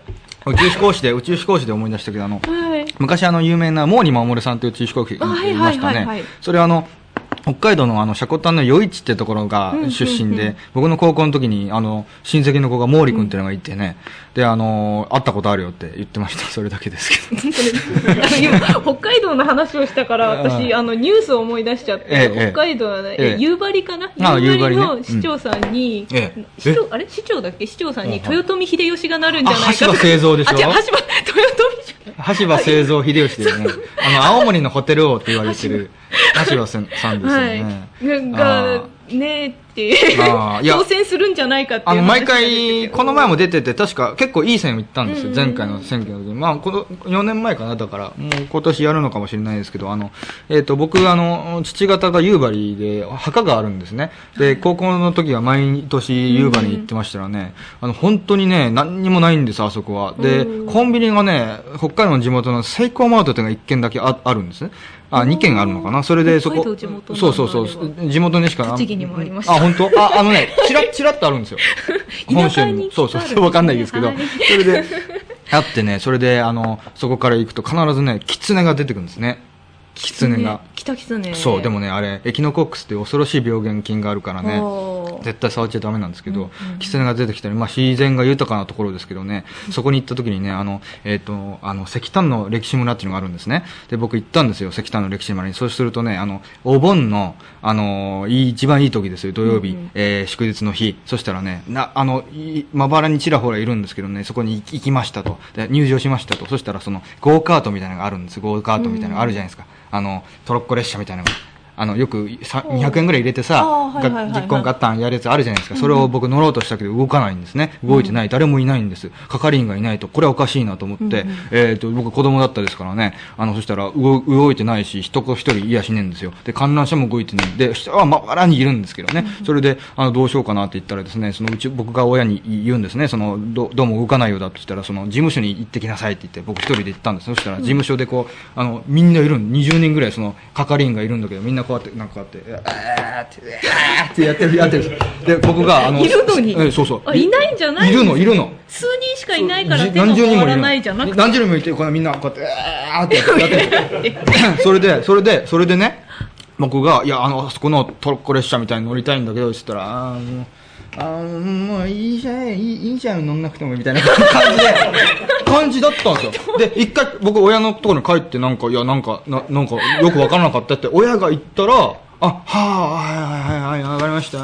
宇宙飛行士で宇宙飛行士で思い出したけど、あの、 はい、 昔あの有名な毛利守さんという宇宙飛行士がいましたね。それはあの北海道のあの積丹の余市ってところが出身で、うんうんうん、僕の高校の時にあの親戚の子が毛利君っていうのがいてね、うん、であの会ったことあるよって言ってました。それだけですけど今北海道の話をしたから私あのニュースを思い出しちゃって、ええ、北海道はね、ええ、夕張かな、夕張の市長さんに、ええ、市長あれ市長だっけ、市長さんに豊臣秀吉がなるんじゃないかとか、 橋場製造でしょ、 あ、違う、橋場豊臣橋場製造秀吉でねあの青森のホテル王って言われてる橋場さんですよね、 はい、がねって当選するんじゃないかっていう、 あの毎回この前も出てて確か結構いい線をいったんですよ、うんうん、前回の選挙の時に、まあ、このよねんまえかな、だからもう今年やるのかもしれないですけど、あの、えー、と僕あの父方が夕張で墓があるんですね。で高校の時は毎年夕張に行ってましたらね、うんうん、あの本当にね何にもないんです、あそこは。で、うん、コンビニがね北海道の地元のセイコーマートっていうのがいっけんだけ あ, あるんですね。あ、にけんあるのかな。それでそこ、そうそうそう、地元にしかな、 栃木にもありました。 あ、本当？あ、あのね、チラッチラッとあるんですよ。本州にも。そうそうそう、わかんないですけど、はい、それであってね、それであのそこから行くと必ずね、キツネが出てくるんですね。キツネが。 キタキツネ。 そう、でもね、あれエキノコックスっていう恐ろしい病原菌があるからね、絶対触っちゃダメなんですけど、うんうん、キツネが出てきたり、まあ自然が豊かなところですけどね、そこに行った時にね、あのえっ、ー、とあの石炭の歴史村っていうのがあるんですね。で僕行ったんですよ、石炭の歴史村に。そうするとね、あのお盆のあの一番いい時ですよ、土曜日、うんうん、えー、祝日の日。そしたらね、なあのまばらにちらほらいるんですけどね、そこに行きましたと、で入場しましたと。そしたらそのゴーカートみたいなのがあるんです。ゴーカートみたいなのがあるじゃないですか。うん、あのトロッコ列車みたいなのがあのよくにひゃくえんぐらい入れてさ、実行ガッタンやるやつあるじゃないですか。それを僕乗ろうとしたけど動かないんですね。動いてない、誰もいないんです。係員がいないと、これはおかしいなと思って、うんうん、えーと僕子供だったですからね、あのそしたら動動いてないし、人一人いやしねえんですよ。で観覧車も動いてないで、下はまばらにいるんですけどね、うんうん、それであのどうしようかなって言ったらですね、そのうち僕が親に言うんですね、その ど, どうも動かないようだと言ったら、その事務所に行ってきなさいって言って僕一人で行ったんです。そしたら事務所でこうあのみんないるにじゅうにんぐらいその係員がいるんだけど、みんなこうやってなんかこうやってあーってあーってやってるやってるで僕があのいるのに、 えそうそう、 あいないんじゃない、 いるのいるの数人しかいないから手が回らないじゃなくて、 何十人もいて、このみんなこうやってあーってやってるそれでそれでそれでね、僕がいやあのあそこのトロッコ列車みたいに乗りたいんだけどって言ったら、あーもうあーもういいじゃんいい、いいじゃん乗んなくてもみたいな感じで感じだったんですよ。で一回僕親のところに帰って、なんかいやなんか な, なんかよく分からなかったって親が言ったら、あ、はあ、はいはいはいはい、わかりました、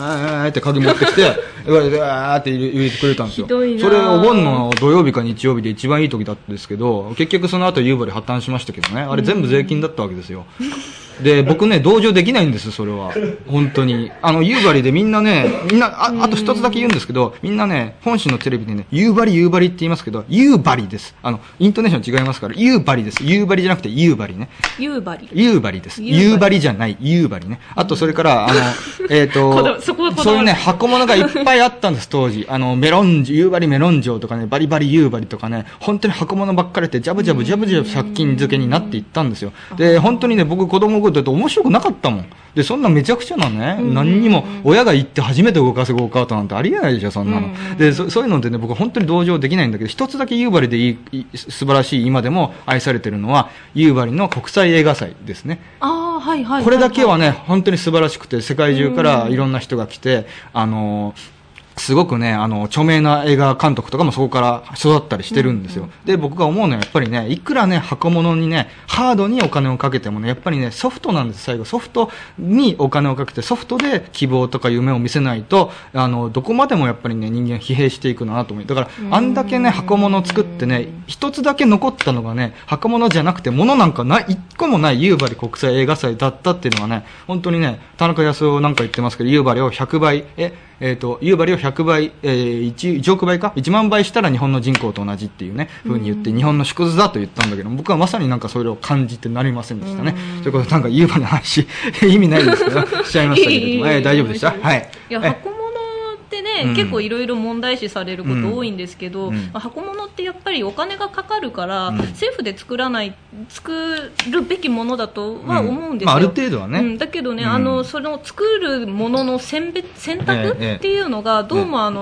って鍵持ってきて、言われて、あーって入れてくれたんですよ。それお盆の土曜日か日曜日で一番いい時だったんですけど、結局その後夕張破綻しましたけどね、あれ全部税金だったわけですよ。で僕ね同情できないんです、それは本当に。あの夕張でみんなね、みんな あ, あと一つだけ言うんですけど、みんなね本州のテレビでね夕張夕張って言いますけど、夕張です。あのイントネーション違いますから、夕張です。夕張じゃなくて夕張ね。 夕張夕張です。夕張じゃない夕張ね。あとそれからあのえっ、ー、とそそういうね箱物がいっぱいあったんです当時。あのメロン夕張メロン城とかね、バリバリ夕張とかね、本当に箱物ばっかりでジャブジャブジャブジャブ借金漬けになっていったんですよ。で本当にね僕子供の頃だと面白くなかったもん。でそんなめちゃくちゃなね、うん、何にも親が行って初めて動かすゴーカートなんてありえないでしょそんなの、うん、で そ, そういうのでね僕は本当に同情できないんだけど、一つだけ夕張でいい素晴らしい今でも愛されてるのは夕張の国際映画祭ですね。 あ、はいはいはいはい、 これだけはね本当に素晴らしくて、世界中からいろんな人が来て、あのすごくねあの著名な映画監督とかもそこから育ったりしてるんですよ、うんうん、で僕が思うのはやっぱりね、いくらね箱物にねハードにお金をかけてもね、やっぱりねソフトなんです。最後ソフトにお金をかけて、ソフトで希望とか夢を見せないと、あのどこまでもやっぱりね人間疲弊していくなと思う。だからあんだけね箱物を作ってね、一つだけ残ったのがね箱物じゃなくて物なんかない一個もない夕張国際映画祭だったっていうのはね、本当にね田中康夫なんか言ってますけど、夕張をひゃくばいええー、と夕張をひゃくばい、えー、1, いちおくばいかいちまんばいしたら日本の人口と同じっていうね風に言って、日本の縮図だと言ったんだけど、僕はまさになんかそれを感じてなりませんでしたね。ということでなんか夕張の話意味ないですけどしちゃいましたけれども、えー、大丈夫でした。はい。 いや箱物ってね、うん、結構いろいろ問題視されること多いんですけど、うん、箱物ってやっぱりお金がかかるから、うん、政府で作らない作るべきものだとは思うんですよ、うんまあ、 ある程度はね、 うん、だけどね、うん、あのその作るものの選別選択っていうのがどうもあの、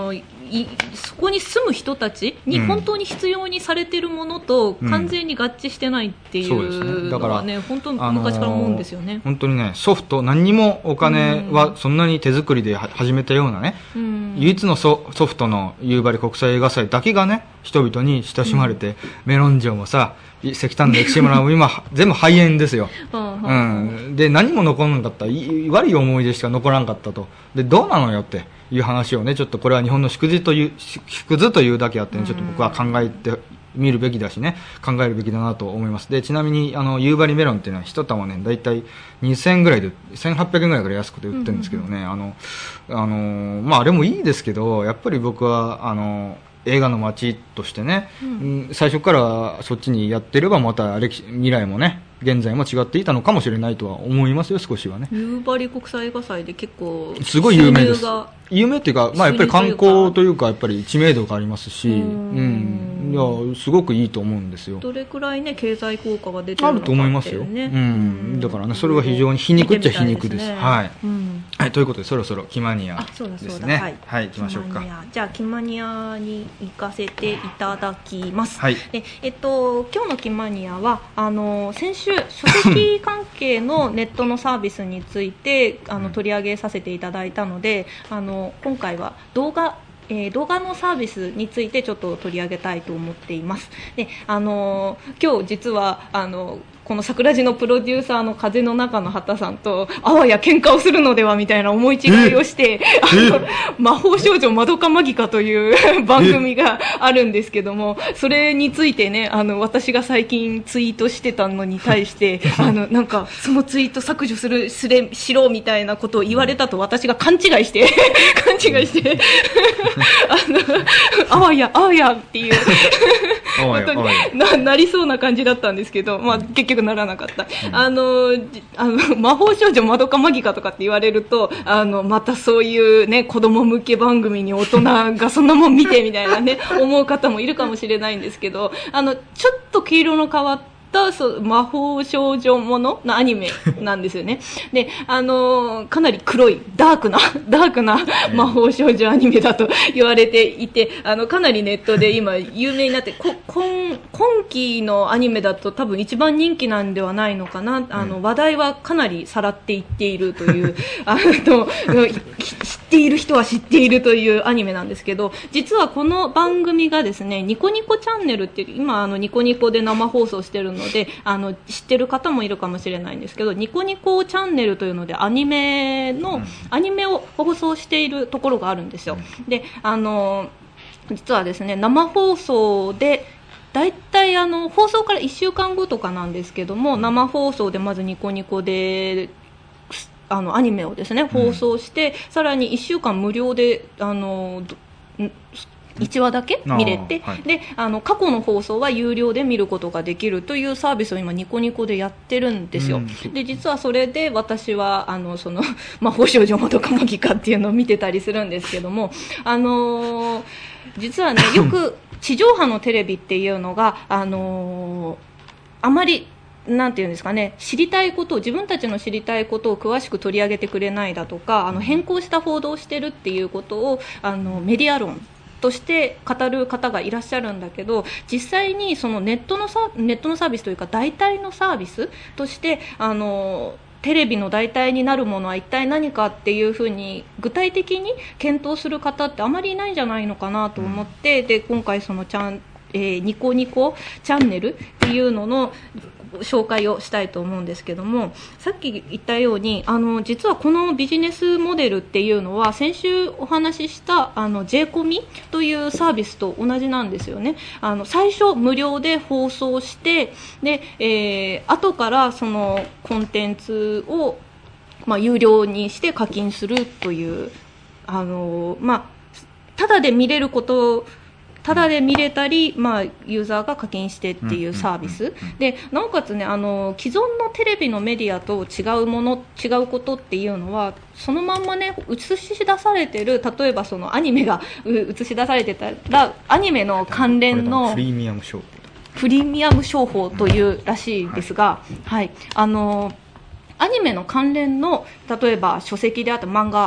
いそこに住む人たちに本当に必要にされているものと完全に合致してないっていうのはね、うん、本当に昔から思うんですよね、あのー、 本当にね、ソフト何にもお金はそんなに手作りで始めたようなね、うん、唯一の ソ, ソフトの夕張国際映画祭だけがね人々に親しまれて、うん、メロン城もさ石炭の歴史村も今全部廃園ですよ、うんうん、で何も残らなかった、悪い思い出しか残らなかったと、でどうなのよっていう話をね、ちょっとこれは日本の縮図という縮図というだけあって、ね、ちょっと僕は考えて見るべきだしね、考えるべきだなと思います。でちなみにあの夕張メロンっていうのは一玉ねだいたいにせんえんぐらいでせんはっぴゃくえんぐらいから安くて売ってるんですけどね、うんうんうん、あのあのまああれもいいですけど、やっぱり僕はあの映画の街としてね、うん、最初からそっちにやってればまた歴史未来もね現在も違っていたのかもしれないとは思いますよ、少しはね。 夕張国際映画祭で結構すごい有名です。有名っていうか、まあ、やっぱり観光というかやっぱり知名度がありますし、うん、いやすごくいいと思うんですよ。 どれくらいね経済効果が出てるのかっていうね、あると思いますよ、うん、だからねそれは非常に皮肉っちゃ皮肉です、ね、はい、うんはい、ということでそろそろキマニアですね。はい、はい、行きましょうか。 じゃあキマニアに行かせていただきます、はい、でえっと、今日のキマニアはあの先週書籍関係のネットのサービスについてあの取り上げさせていただいたので、あの今回は動画えー、動画のサービスについてちょっと取り上げたいと思っています。で、あのー、今日実はあのこの桜地のプロデューサーの風の中の畑さんとあわや喧嘩をするのではみたいな思い違いをしてあの魔法少女まどかマギカという番組があるんですけども、それについてねあの私が最近ツイートしてたのに対してあのなんかそのツイート削除するすれしろみたいなことを言われたと私が勘違いして勘違いしてあのあわやあわやっていう本当に な, なりそうな感じだったんですけど、まあ、結局ならなかった、うん、あのあの魔法少女まどかマギカとかって言われるとあのまたそういう、ね、子供向け番組に大人がそんなもん見てみたいな、ね、思う方もいるかもしれないんですけど、あのちょっと黄色の変わったそう魔法少女もののアニメなんですよね。で、あのー、かなり黒いダークなダークな魔法少女アニメだと言われていて、あのかなりネットで今有名になってこ今今期のアニメだと多分一番人気なんではないのかな。あの話題はかなりさらっていっているというあの知っている人は知っているというアニメなんですけど、実はこの番組がですねニコニコチャンネルっていう今あのニコニコで生放送してるのであの知ってる方もいるかもしれないんですけど、ニコニコチャンネルというのでアニメの、うん、アニメを放送しているところがあるんですよ。で、あの実はですね生放送でだいたいあの放送からいっしゅうかんごとかなんですけども、生放送でまずニコニコであのアニメをですね放送して、うん、さらにいっしゅうかん無料であのいちわだけ見れて、はい、であの過去の放送は有料で見ることができるというサービスを今ニコニコでやってるんですよ、うん、で実はそれで私はあのその魔法少女まどかマギカっていうのを見てたりするんですけども、あのー、実はねよく地上波のテレビっていうのがあのー、あまりなんていうんですかね、知りたいことを自分たちの知りたいことを詳しく取り上げてくれないだとか、あの変更した報道をしてるっていうことをあのメディア論として語る方がいらっしゃるんだけど、実際にそのネットのサネットのサービスというか代替のサービスとしてあのテレビの代替になるものは一体何かっていうふうに具体的に検討する方ってあまりいないんじゃないのかなと思って、で今回そのちゃん、えー、ニコニコチャンネルっていうのの紹介をしたいと思うんですけども、さっき言ったようにあの実はこのビジネスモデルっていうのは先週お話ししたあの J コミというサービスと同じなんですよね。あの最初無料で放送してで、えー、後からそのコンテンツを、まあ、有料にして課金するというあの、まあ、ただで見れることただで見れたり、まあ、ユーザーが課金してっていうサービスで、なおかつねあの既存のテレビのメディアと違うもの違うことっていうのはそのまんまね映し出されてる、例えばそのアニメが映し出されてたらアニメの関連のプレミアム商法プレミアム商法というらしいですが、はいはい、あのアニメの関連の例えば書籍であった漫画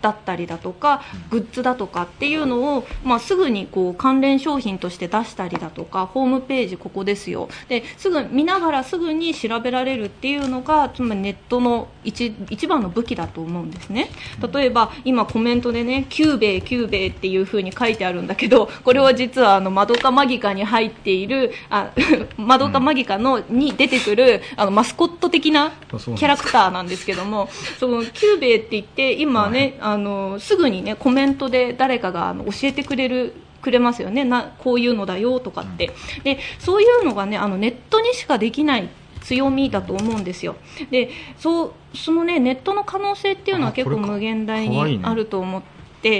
だったりだとかグッズだとかっていうのを、まあ、すぐにこう関連商品として出したりだとか、ホームページここですよですぐ見ながらすぐに調べられるっていうのがつまりネットの 一, 一番の武器だと思うんですね。例えば今コメントでねキューベイキューベイっていう風に書いてあるんだけど、これは実はあのマドカマギカに入っているあマドカマギカのに出てくるあのマスコット的なキャラクターなんですけども、そのキューベイって言って今ね、あのすぐにねコメントで誰かがあの教えてくれるくれますよね。なこういうのだよとかって、でそういうのがねあのネットにしかできない強みだと思うんですよ。でそうそのねネットの可能性っていうのは結構無限大にあると思って、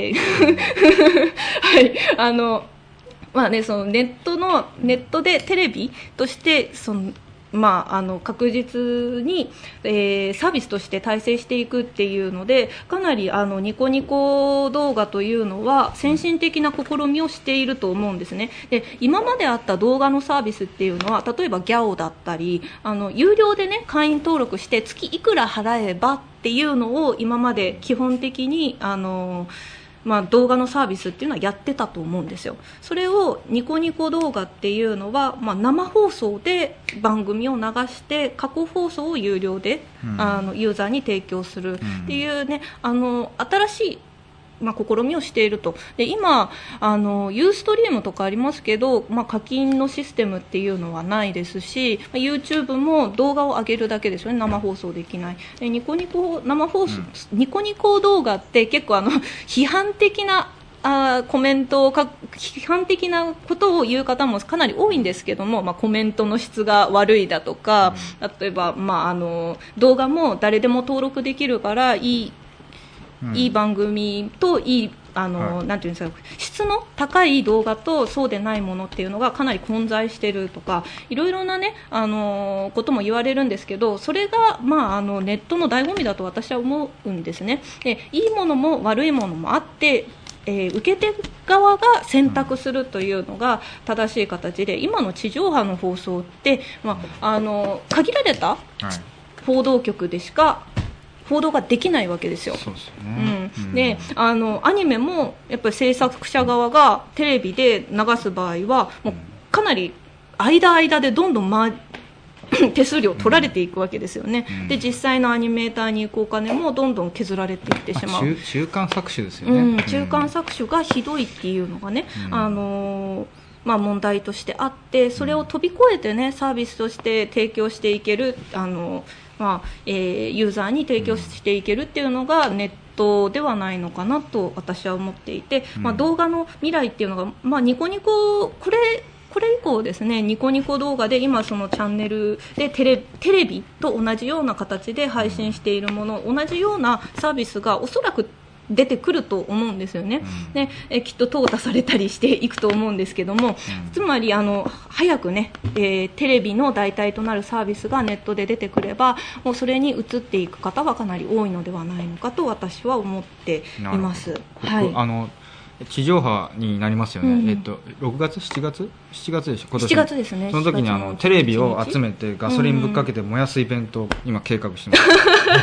はいあのまあねそのネットのネットでテレビとしてそのまあ、あの確実に、えー、サービスとして体制していくっていうのでかなりあのニコニコ動画というのは先進的な試みをしていると思うんですね。で今まであった動画のサービスっていうのは例えばギャオだったりあの有料で、ね、会員登録して月いくら払えばっていうのを今まで基本的にあのまあ、動画のサービスっていうのはやってたと思うんですよ。それをニコニコ動画っていうのは、まあ、生放送で番組を流して過去放送を有料で、うん、あのユーザーに提供するっていうね、うん、あの新しいまあ、試みをしていると。で今あのユーストリームとかありますけど、まあ、課金のシステムっていうのはないですし、まあ、YouTube も動画を上げるだけですよね。生放送できない。でニコニコ生放送、うん、ニコニコ動画って結構あの批判的なあコメントをか批判的なことを言う方もかなり多いんですけども、まあ、コメントの質が悪いだとか、うん、例えば、まあ、あの動画も誰でも登録できるからいいうん、いい番組といいあの、はい、なんていうんですか質の高い動画とそうでないものっていうのがかなり混在しているとかいろいろな、ね、あのことも言われるんですけどそれが、まあ、あのネットの醍醐味だと私は思うんですね。でいいものも悪いものもあってえー、受け手側が選択するというのが正しい形で今の地上波の放送って、まあ、あの限られた報道局でしか報道ができないわけですよ。 そうですよね。 うん、であのアニメもやっぱり制作者側がテレビで流す場合はもうかなり間間でどんどん、ま、手数料取られていくわけですよね、うん、で実際のアニメーターに行くお金もどんどん削られていってしまう、 中, 中間搾取ですよね、 うん、中間搾取がひどいっていうのがね、うんあのーまあ、問題としてあってそれを飛び越えて、ね、サービスとして提供していけるあのーまあえー、ユーザーに提供していけるっていうのがネットではないのかなと私は思っていて、まあ、動画の未来っていうのが、まあ、ニコニコこれこれ以降ですねニコニコ動画で今そのチャンネルでテレ、テレビと同じような形で配信しているもの同じようなサービスがおそらく出てくると思うんですよね、うん、でえきっと淘汰されたりしていくと思うんですけども、うん、つまりあの早くね、えー、テレビの代替となるサービスがネットで出てくればもうそれに移っていく方はかなり多いのではないのかと私は思っています。はい、 あの地上波になりますよね、うんえっと、ろくがつしちがつしちがつでしょ今年しちがつですね。 その時にあのテレビを集めてガソリンぶっかけて燃やすイベントを今計画してます、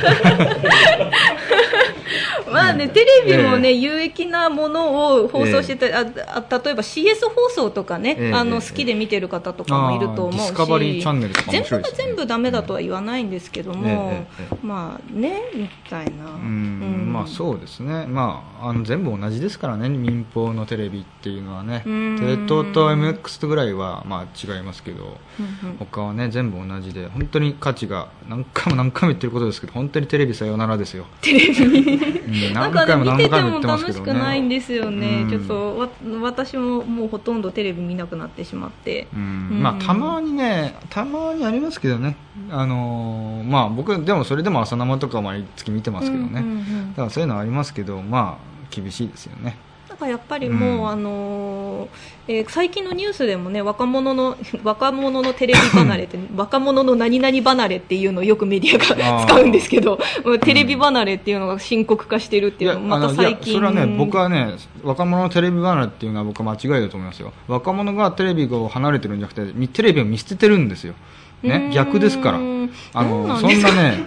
まあね、テレビもね、えー、有益なものを放送してた、えー、ああ例えば シーエス 放送とかね、えー、あの好きで見てる方とかもいると思うし、ディスカバリーチャンネルとか面白いですね。 全部が全部ダメだとは言わないんですけども、えーえー、まあねみたいなうん、 うん、まあそうですね、まあ、あの全部同じですからね民放のテレビっていうのはねテレ東と エムエックス とぐらいはまあ違いますけど、うんうん、他はね全部同じで本当に価値が何回も何回も言ってることですけど本当にテレビさよならですよ。 テレビ何回も何回も言ってますけどね。 なんかね見てても楽しくないんですよね、うん、ちょっとわ私ももうほとんどテレビ見なくなってしまって、 うんうん、まあたまにねたまにありますけどね、あのー、まあ僕でもそれでも朝生とか毎月見てますけどね、うんうんうん、だからそういうのはありますけどまあ厳しいですよね。 なんかやっぱりもう、うん、あのーえー、最近のニュースでもね若者の若者のテレビ離れって若者の何々離れっていうのをよくメディアが使うんですけどテレビ離れっていうのが深刻化してるっていうのもまた最近。 いやそれはね僕はね若者のテレビ離れっていうのは僕は間違いだと思いますよ。若者がテレビを離れてるんじゃなくてテレビを見捨ててるんですよ、ね、逆ですからあの そ, そんなね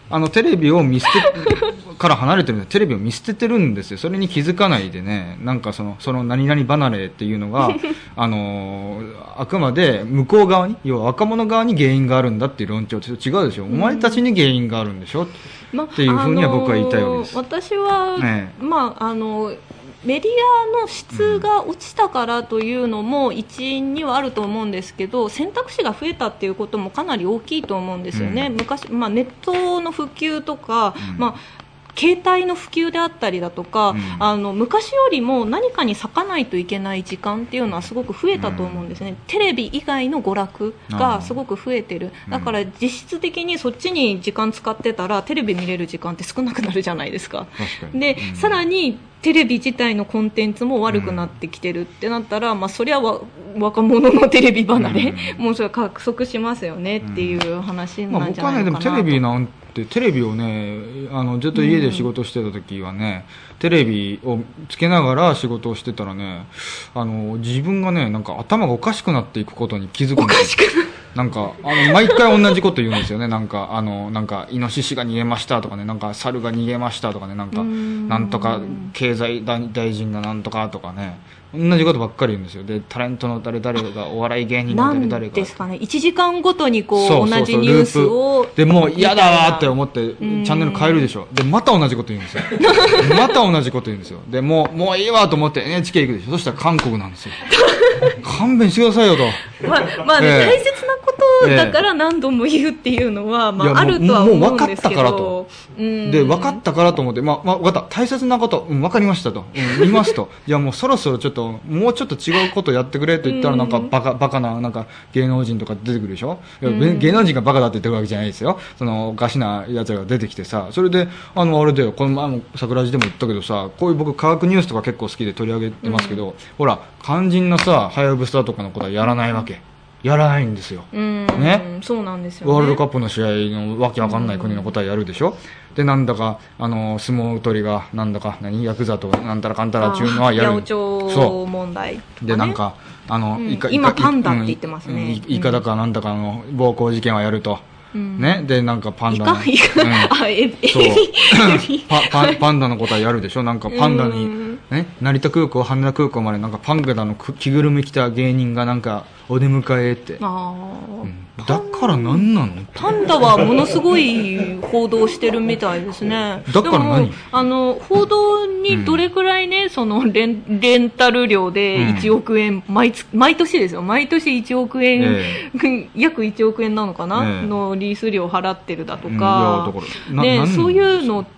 あのテレビを見捨てから離れてるんでテレビを見捨ててるんですよ。それに気づかないでね、なんかそのその何々離れっていうのがあのあくまで向こう側に、要は若者側に原因があるんだっていう論調と違うでしょ、うん、お前たちに原因があるんでしょ、ま、っていうふうには僕は言いたいわけです。 私は、ね、まああのメディアの質が落ちたからというのも一因にはあると思うんですけど、選択肢が増えたっていうこともかなり大きいと思うんですよね、うん、昔、まあ、ネットの普及とか、うん、まあ携帯の普及であったりだとか、うん、あの昔よりも何かに割かないといけない時間っていうのはすごく増えたと思うんですね、うん、テレビ以外の娯楽がすごく増えてる。だから実質的にそっちに時間使ってたらテレビ見れる時間って少なくなるじゃないですか。で、うん、さらにテレビ自体のコンテンツも悪くなってきてるってなったら、うん、まあ、そりゃわ若者のテレビ離れ、うん、もうそれは加速しますよねっていう話なんじゃないのかなと、まあ、僕はね、でもテレビなんてテレビをね、あのずっと家で仕事してた時はね、うん、テレビをつけながら仕事をしてたらね、あの自分がね、なんか頭がおかしくなっていくことに気づくんですよ。なんかあの毎回同じこと言うんですよね。なんかあのなんかイノシシが逃げましたとかね、なんか猿が逃げましたとかね、なんかなんとか経済大臣がなんとかとかね、同じことばっかり言うんですよ。でタレントの誰々が、お笑い芸人の誰々が、なんですかね、いちじかんごとにこうそうそうそう同じニュースをでもう嫌だわって思ってチャンネル変えるでしょ。でまた同じこと言うんですよ。また同じこと言うんですよ。でもうもういいわと思って エヌエイチケー 行くでしょ。そしたら韓国なんですよ。勘弁してくださいよと。 まあ、まあね、えー、大切なことだから何度も言うっていうのは、まあ、あるとは思うんですけど、もう分かったからと、うん、で分かったからと思って、まあまあ、分かった、大切なこと、うん、分かりましたと、うん、見ますといやもうそろそろちょっともうちょっと違うことやってくれと言ったら、なんかバカ、バカな、なんか芸能人とか出てくるでしょ。いや、うん、芸能人がバカだって言ってるわけじゃないですよ。そのおかしなやつらが出てきてさ、それであのあれだよ、この前も桜地でも言ったけどさ、こういう僕科学ニュースとか結構好きで取り上げてますけど、うん、ほら肝心なさはやぶさとかのことはやらないわけ、やらないんですよ、うんね、 そうなんですよね。 ワールドカップの試合のわけわかんない国のことはやるでしょ。でなんだかあの相撲取りがなんだか何ヤクザとなんたらかんたらっていうのはやる。 八百長問題、ね、 でなんかあの、 うん、今パンダって言ってますね、 イカだかなんだかの暴行事件はやると、うんね、でなんかパンダの、うん、 あエビそうパ, パ, パンダのことはやるでしょ。なんかパンダに、ね、成田空港羽田空港までなんかパンダの着ぐるみ着た芸人がなんかお出迎えって、あ、うん、だから何なの。 パンダはものすごい報道してるみたいですね。 だから何、 あの報道にどれくらいね、うん、そのレ ン, レンタル料でいちおくえん、うん、毎, 毎年ですよ、毎年いちおくえん、えー、約いちおくえんなのかな、えー、のリース料払ってるだとか、うん、ね、そういうのって、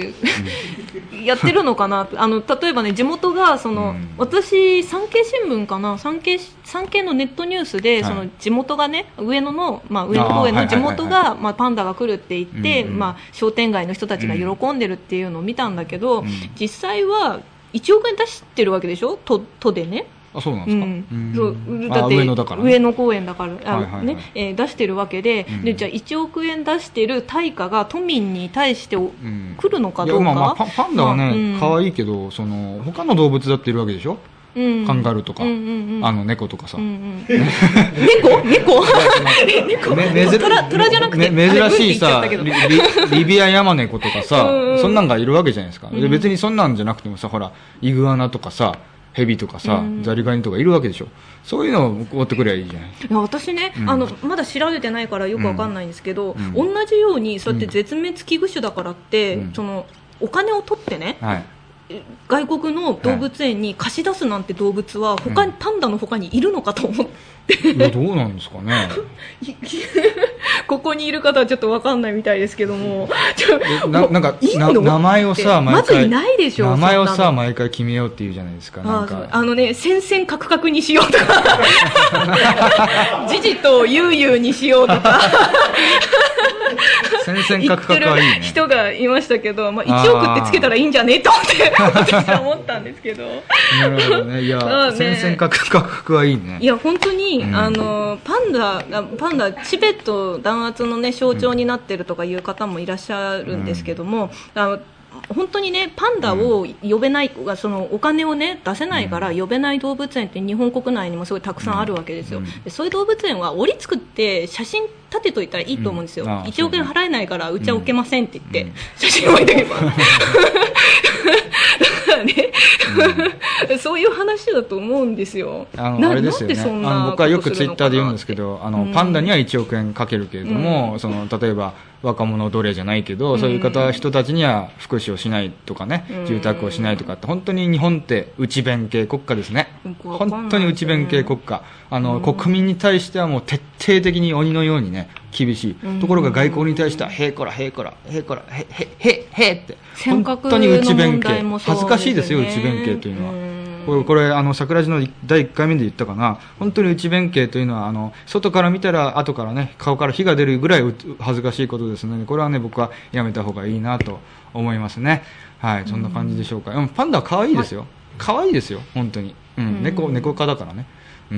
うん、やってるのかな。あの例えばね、地元がその、うん、私産経新聞かな、産経産経のネットニュースで、はい、その地元がね、上野の、まあ、上野公園の地元が、まあ、パンダが来るって言って、うんうん、まあ、商店街の人たちが喜んでるっていうのを見たんだけど、うん、実際はいちおくえん出してるわけでしょ、都、都でね。 あ、そうなんですか、うん、 そうだって上野だから、ね、上野公園だから、あ、はいはいはい、ね、えー、出してるわけで、うん、でじゃあいちおくえん出してる対価が都民に対して、うん、来るのかどうか。いや、まあまあ、パ, パンダはね、まあ、うん、可愛いけど、その他の動物だっているわけでしょ。うん、カンガルーとか、うんうんうん、あの猫とかさ、うんうん、 猫猫猫、ね、トラ、トラじゃなくて、 ね、珍しいさリ, リ, リビアヤマネコとかさ、うんうん、そんなんがいるわけじゃないですか、うん、で別にそんなんじゃなくてもさ、ほらイグアナとかさ、ヘビとかさ、うん、ザリガニとかいるわけでしょ。そういうのを持ってくればいいじゃない。いや、私ね、うん、あのまだ調べてないからよくわかんないんですけど、うん、同じようにそうやって絶滅危惧種だからって、うん、そのお金を取ってね、はい、外国の動物園に貸し出すなんて動物は他に、うん、パンダの他にいるのかと思っていや、どうなんですかねここにいる方はちょっと分かんないみたいですけども、 ななんかいいの名前をさ、毎回まずいないでしょ。 名前をさ、毎回決めようっていうじゃないですか。なんかあ, あのね、戦々カクカクにしようとかジジとユウユウにしようとか戦々カクカクはいいね、 人がいましたけど、まあ、いちおくってつけたらいいんじゃねと思って私は思ったんですけどなるほどね。いや、ね、戦々カクカクはいいね。 いや、本当に、うん、あのパンダパンダチベット弾圧の、ね、象徴になってるとかいう方もいらっしゃるんですけども、うん、あの本当にね、パンダを呼べない、うん、そのお金を、ね、出せないから呼べない動物園って日本国内にもすごいたくさんあるわけですよ、うん、でそういう動物園は檻作って写真立てといたらいいと思うんですよ、うん、いちおくえん払えないからうちは置けませんって言って、うん、写真を置いておけばだからね、うん、そういう話だと思うんですよ。 あのあれですよね、あの僕はよくツイッターで言うんですけど、あの、うん、パンダにはいちおくえんかけるけれども、うん、その例えば若者奴隷じゃないけど、うん、そういう方人たちには福祉をしないとかね、うん、住宅をしないとかって、本当に日本って内弁慶国家ですね、本当に内弁慶国家、あの、うん、国民に対してはもう徹底的に鬼のようにね厳しい、うん、ところが外交に対してはへいこらへいこらへいこらへへへへって本当に内弁慶、恥ずかしいですよ内弁慶というのは。これ、これあの桜地のだいいっかいめで言ったかな、本当に内弁慶というのはあの外から見たら後からね顔から火が出るぐらい恥ずかしいことですので、これはね僕はやめた方がいいなと思いますね。はい、そんな感じでしょうか。うん、パンダは可愛いですよ、可愛いですよ本当に、うん、猫猫科だからね。うん、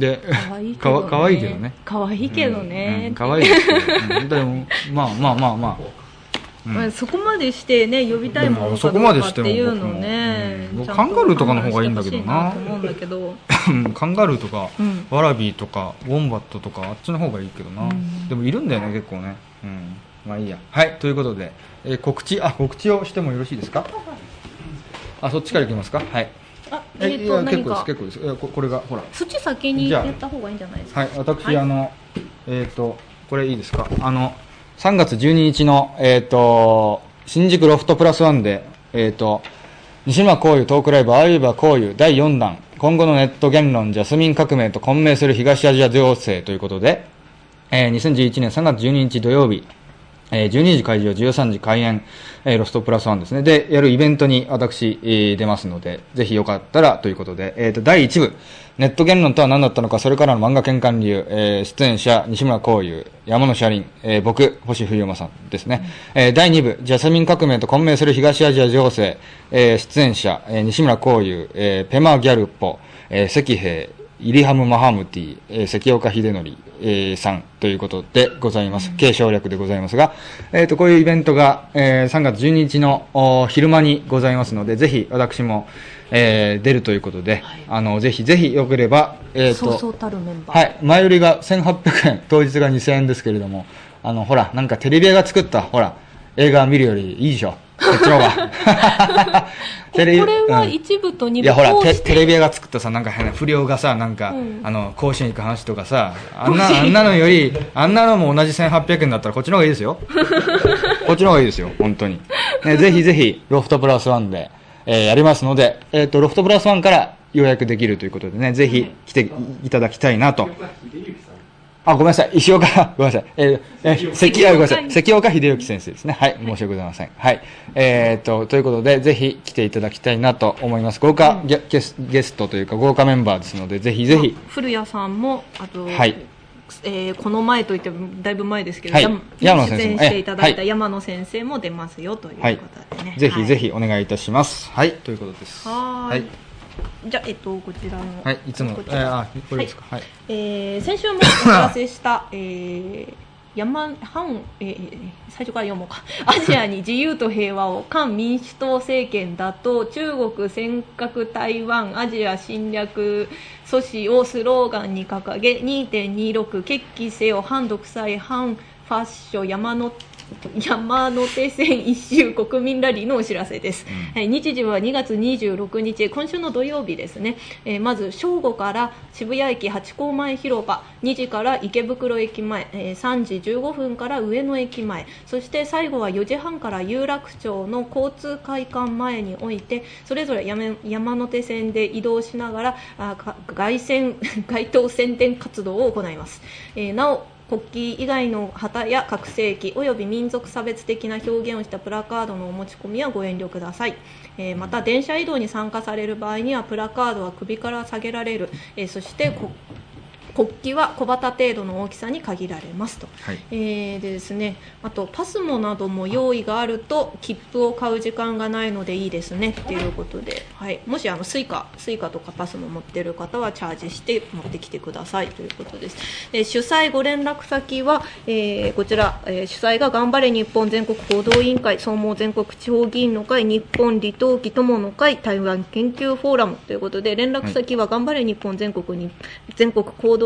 で可愛いけどね、 可愛いけどね、 可愛いですけど、うん、でもまあまあまあまあ、 うん、まあ、そこまでしてね呼びたいものかどうかっていうのね、 うん、カンガルーとかの方がいいんだけどな、カンガルーとか、うん、ワラビーとかウォンバットとかあっちの方がいいけどな、うん、でもいるんだよね結構ね、うん、まあいいや。はいということで、えー、告知あ告知をしてもよろしいですか。あそっちからいきますか。はい、あ、えー、と結構です結構です。いや こ, これがほらそっち先にやった方がいいんじゃないですか。 はい、私、はい、あのえっ、ー、とこれいいですか。あのさんがつじゅうににちのえっ、ー、と新宿ロフトプラスワンでえっ、ー、と西村光雄トークライブああいえば光雄だいよんだん今後のネット言論ジャスミン革命と混迷する東アジア情勢ということで、えー、にせんじゅういちねんさんがつじゅうににち土曜日、えー、じゅうにじ開場じゅうさんじ開演、えー、ロフトプラスワンですねでやるイベントに私、えー、出ますのでぜひよかったらということで、えー、とだいいちぶネット言論とは何だったのか、それからの漫画喧嘩流、えー、出演者西村光雄、山野車輪、えー、僕星冬山さんですね、うん、えー、だいにぶジャスミン革命と混迷する東アジア情勢、えー、出演者、えー、西村光雄、えー、ペマギャルポ、えー、関平イリハム・マハムティ、えー、関岡秀則、えー、さんということでございます。継承略でございますが、えーと、こういうイベントが、えー、さんがつじゅうににちの昼間にございますので、ぜひ私も、えー、出るということで、はい、あのぜひぜひよければ、えーと、 そうそうたるメンバー、 はい、前売りがせんはっぴゃくえん、当日がにせんえんですけれども、あのほらなんかテレビ屋が作ったほら映画見るよりいいでしょ。こっちの方がテレこれは一部と二部、 うん、いやほら テ, テレビ屋が作ったさなんか変な不良がさなんか、うん、あの甲子園行く話とかさあんなあんなのよりあんなのも同じせんはっぴゃくえんだったらこっちの方がいいですよこっちの方がいいですよ本当に、ね、ぜひぜひロフトプラスワンで、えー、やりますので、えー、とロフトプラスワンから予約できるということでねぜひ来ていただきたいなと。あ、ごめんなさい。石岡、ごめんなさい。えー、えー、関、あ、ごめんなさい。関岡秀幸先生ですね。はい。申し訳ございません。はい。えー、っと、ということで、ぜひ来ていただきたいなと思います。豪華ゲ、ゲス、ゲストというか、豪華メンバーですので、ぜひぜひ。 古谷さんも、あと、 はい。 えー、この前といってもだいぶ前ですけど、 はい、 山野先生出演していただいた山野先生も出ますよということでね。 はい、ぜひぜひお願いいたします。はい。ということです。 はい。じゃあ、えっと、こちらの、 はい、いつも、えー、あ、これですか、はい、 えー、先週もお知らせした、えー、山、反、えー、最初から読もうか。アジアに自由と平和を、韓民主党政権打倒、中国尖閣台湾アジア侵略阻止をスローガンに掲げ、にてんにじゅうろく 決起せよ、反独裁、反ファッション、山の山手線一周国民ラリーのお知らせです、うん、日時はにがつにじゅうろくにち今週の土曜日ですね、えー、まず正午から渋谷駅ハチ公前広場、にじから池袋駅前、えー、さんじじゅうごふんから上野駅前、そして最後はよじはんから有楽町の交通会館前においてそれぞれ山手線で移動しながらあ街宣街頭宣伝活動を行います、えー、なお国旗以外の旗や拡声器および民族差別的な表現をしたプラカードのお持ち込みはご遠慮ください、えー、また電車移動に参加される場合にはプラカードは首から下げられる、えー、そして国旗は小旗程度の大きさに限られますと、はい、えー、でですね、あとパスモなども用意があると切符を買う時間がないのでいいですねということで、はい、もしあのスイカスイカとかパスモ持っている方はチャージして持ってきてくださいということです。で主催ご連絡先は、えー、こちら、えー、主催が頑張れ日本全国行動委員会総務全国地方議員の会日本離島期友の会台湾研究フォーラムということで連絡先は頑張れ日本全国に全国行動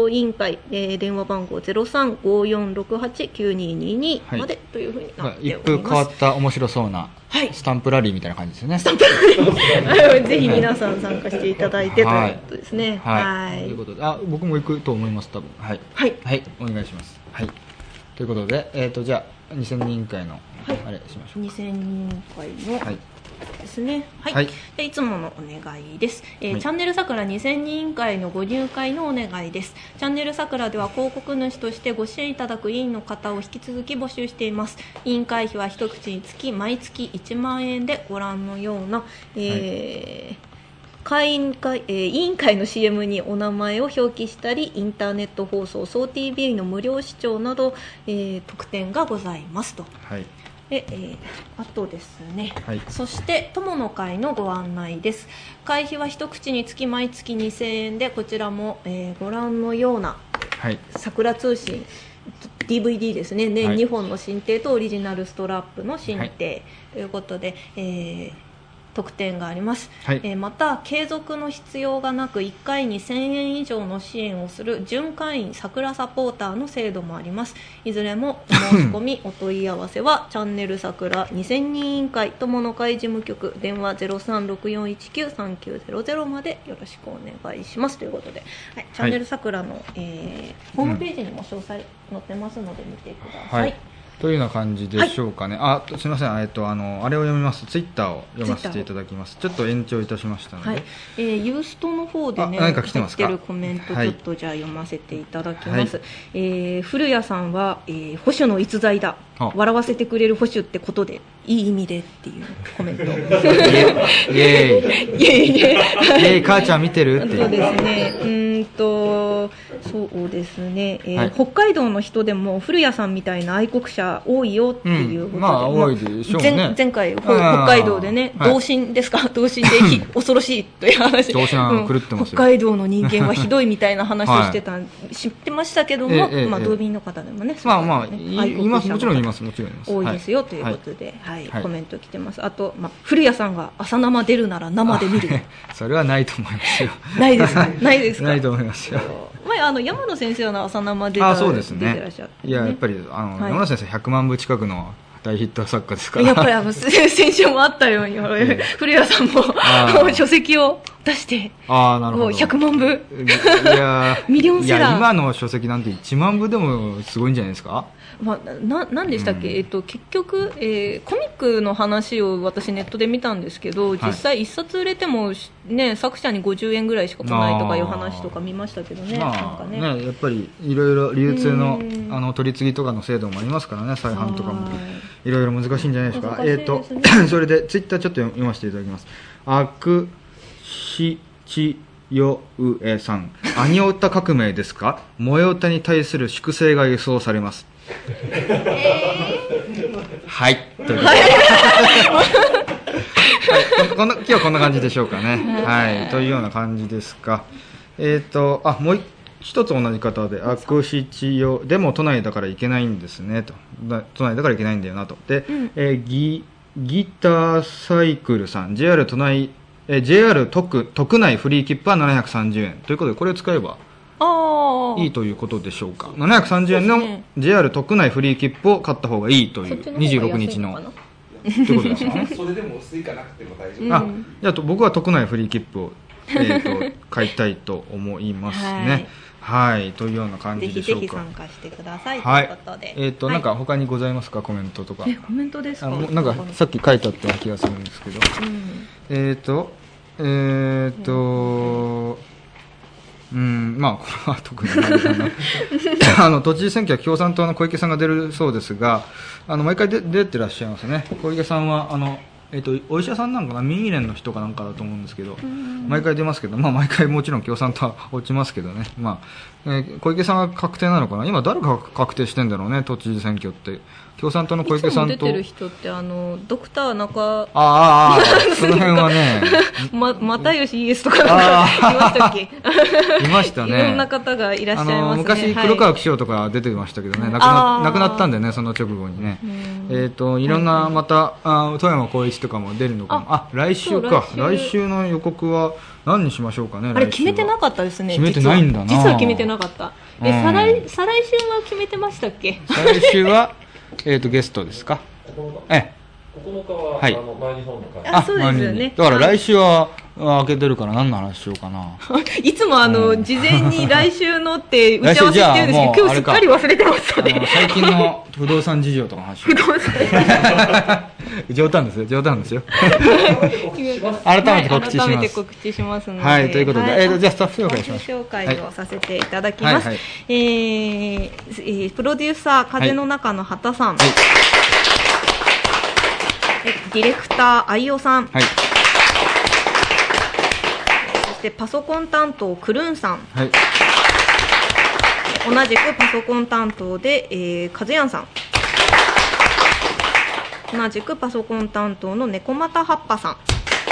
動委員会、えー、電話番号 ゼロさんごよんろくはちきゅうににに までというふうになっております。 一風変わった面白そうなスタンプラリーみたいな感じですね。 スタンプラリーぜひ皆さん参加していただいてということですね。 はい、はいはい、ということで、あ、僕も行くと思います多分。はいはい、 はい、お願いします。はい、ということで、えーとじゃあにせんにん委員会の、はい、あれしましょう。 にせんにん委員会の、はいですね。はい。 はい、 でいつものお願いです。えーはい、 チャンネルさくらにせんにん委員会のご入会のお願いです。チャンネルさくらでは広告主としてご支援いただく委員の方を引き続き募集しています。委員会費は一口につき毎月いちまんえんでご覧のような、えーはい会員会、えー、委員会の シーエム にお名前を表記したり、インターネット放送、ソー ティービー の無料視聴など、えー、特典がございますと。 はい、 でえー、あとですね、 はい、 そして友の会のご案内です。会費は一口につき毎月にせんえんで、こちらも、えー、ご覧のような、 はい、 桜通信 ディーブイディー ですね、年にほんの進呈とオリジナルストラップの進呈、はい、ということで、えー特典があります。はい、えー、また継続の必要がなくいっかいにせんえん以上の支援をする準会員桜サポーターの制度もあります。いずれもお申し込みお問い合わせはチャンネル桜にせんにん委員会友の会事務局電話 ゼロさんろくよんいちきゅうさんきゅうゼロゼロ までよろしくお願いしますということで、はい、チャンネル桜の、えー、ホームページにも詳細載ってますので見てください。はい、 というような感じでしょうかね。はい、あ、すみません、えっとあのあれを読みます。ツイッターを読ませていただきます。ちょっと延長いたしましたので、はい、 えー、ユーストの方でね、 何か来てますか？ 入ってるコメントちょっとじゃあ読ませていただきます。はい、えー、古谷さんは、えー、保守の逸材だ。笑わせてくれる保守ってことでいい意味でっていうコメント。イエーイイエーイイエーイ母ちゃん見てるっていう。そうですね。うーんとそうですね、えーはい、北海道の人でも古谷さんみたいな愛国者多いよっていうことで、うん、 まあ多いでしょうね。 前, 前回北海道でね、同心ですか、同心で恐ろしいという話。 同心は狂ってますよ。 北海道の人間はひどいみたいな話をしてた、はい、知ってましたけども、ええまあ、道民の方でもね、 まあまあ言います、もちろん言います、もちろん言います。 多いですよ、はい、ということで、はいはい、コメント来てます。あと、まあ、古谷さんが朝生出るなら生で見る。 それはないと思いますよ。 ないですか。ないですか。 ないと思いますよ。 前あの山野先生は朝生出てらっしゃって、ね、 いややっぱりあの、はい、山野先生ひゃくまんぶ近くの大ヒット作家ですから。 やっぱりあの先週もあったように、ええ、古谷さんも書籍を出して、 あなるほど、 もうひゃくまんぶ、 いやミリオンセラー。 いや今の書籍なんていちまんぶでもすごいんじゃないですか。 まあ、ななんでしたっけ、うん、えっと、結局、えー、コミックの話を私ネットで見たんですけど、実際いっさつ売れても、ね、作者にごじゅうえんぐらいしか来ないとかいう話とか見ましたけどね、 まあ、 なんかね, ねやっぱりいろいろ流通 の, あの取り次ぎとかの制度もありますからね、再販とかもいろいろ難しいんじゃないですか。えーとそれでツイッターちょっと読ませていただきます。アクシチようえさん、アニオタ革命ですか。萌えオタに対する粛清が予想されます。えー、はいということで、はい、こんな今日はこんな感じでしょうかね。はいというような感じですか。えっ、ー、とあもう一つ同じ方で、アクシチヨでも都内だから行けないんですねと、都内だから行けないんだよなと。で、うんえー、ギギターサイクルさん、 ジェイアール 都内えー、ジェイアール 特, 特内フリー切符はななひゃくさんじゅうえんということで、これを使えばいいということでしょうか。ななひゃくさんじゅうえんの ジェイアール 特内フリー切符を買った方がいいというにじゅうろくにちのということですかね。 それでも薄いかなくても大丈夫。 あ、じゃあ僕は特内フリー切符を、えー、と買いたいと思いますね。はい、はい、というような感じでしょうか。ぜひぜひ参加してください、 はい、 ということで、 えーと、はい、なんか他にございますか、コメントとか。 えコメントですか。 あのなんかさっき書いてあった気がするんですけど、うん、えーとえーとうん、まあこれは特にあれだなあの都知事選挙は共産党の小池さんが出るそうですが、あの毎回で出てらっしゃいますね。小池さんはあの、えー、とお医者さんなんかな、民医連の人かなんかだと思うんですけど、毎回出ますけど、まあ、毎回もちろん共産党は落ちますけどね、まあえー、小池さんが確定なのかな。今誰が確定してんだろうね、都知事選挙って。共産党の小池さんといつも出てる人ってあのドクター中ああその辺はねま又吉イエスとかなんかいましたっけ。 いましたね。 いろんな方がいらっしゃいますね。あの昔黒川紀章とか出てましたけどね、はい、亡くな、亡くなったんでね、その直後にね、えーといろんなまたあ富山光一とかも出るのかも。あ、来週か。来週の予告は何にしましょうかね。 あれ決めてなかったですね。 決めてないんだな。 実は決めてなかった。え、再来再来週は決めてましたっけ？ 再来週はえっとゲストですか。え。 ここのかは、 はい、 あの前日本の会。 あ、そうですよね。 だから来週は開けてるから何の話しようかな。 いつもあの、うん、事前に来週のって打ち合わせしてるんですけど、今日すっかり忘れてますので。 最近の不動産事情とかの話。 不動産冗談ですよ、冗談ですよ。改めて告知します。 改めて告知しますので。 はい、ということで、はい、えー、じゃあスタッフ紹介します。 紹介をさせていただきます。はいはい、えー、えー、プロデューサー風の中の畑さん。はい、ディレクターあいおさん。はい、そしてパソコン担当クルーンさん。はい、同じくパソコン担当で、えー、カズヤンさん。同じくパソコン担当の猫又葉っぱさん、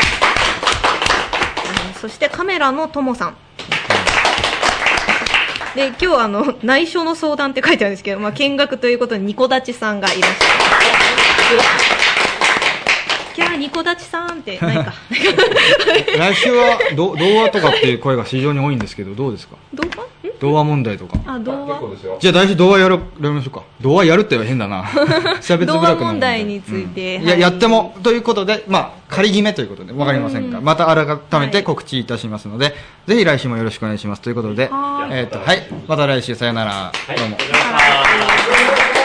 えー、そしてカメラのともさんで、今日あの内緒の相談って書いてあるんですけど、まあ、見学ということでニコダチさんがいらっしゃる。キャーニコダチさんってないか。 来週はど童話とかっていう声が非常に多いんですけど、どうですか？ 童話？ 童話問題とか。 あ、童話。 じゃあ来週童話やる、やりましょうか。童話やるって変だな。 童話問題について、 うん、はい、いや、やってもということで、まあ仮決めということでわかりませんが、また改めて告知いたしますので、はい、ぜひ来週もよろしくお願いしますということで、えっとはい、また来週さよなら。どうも。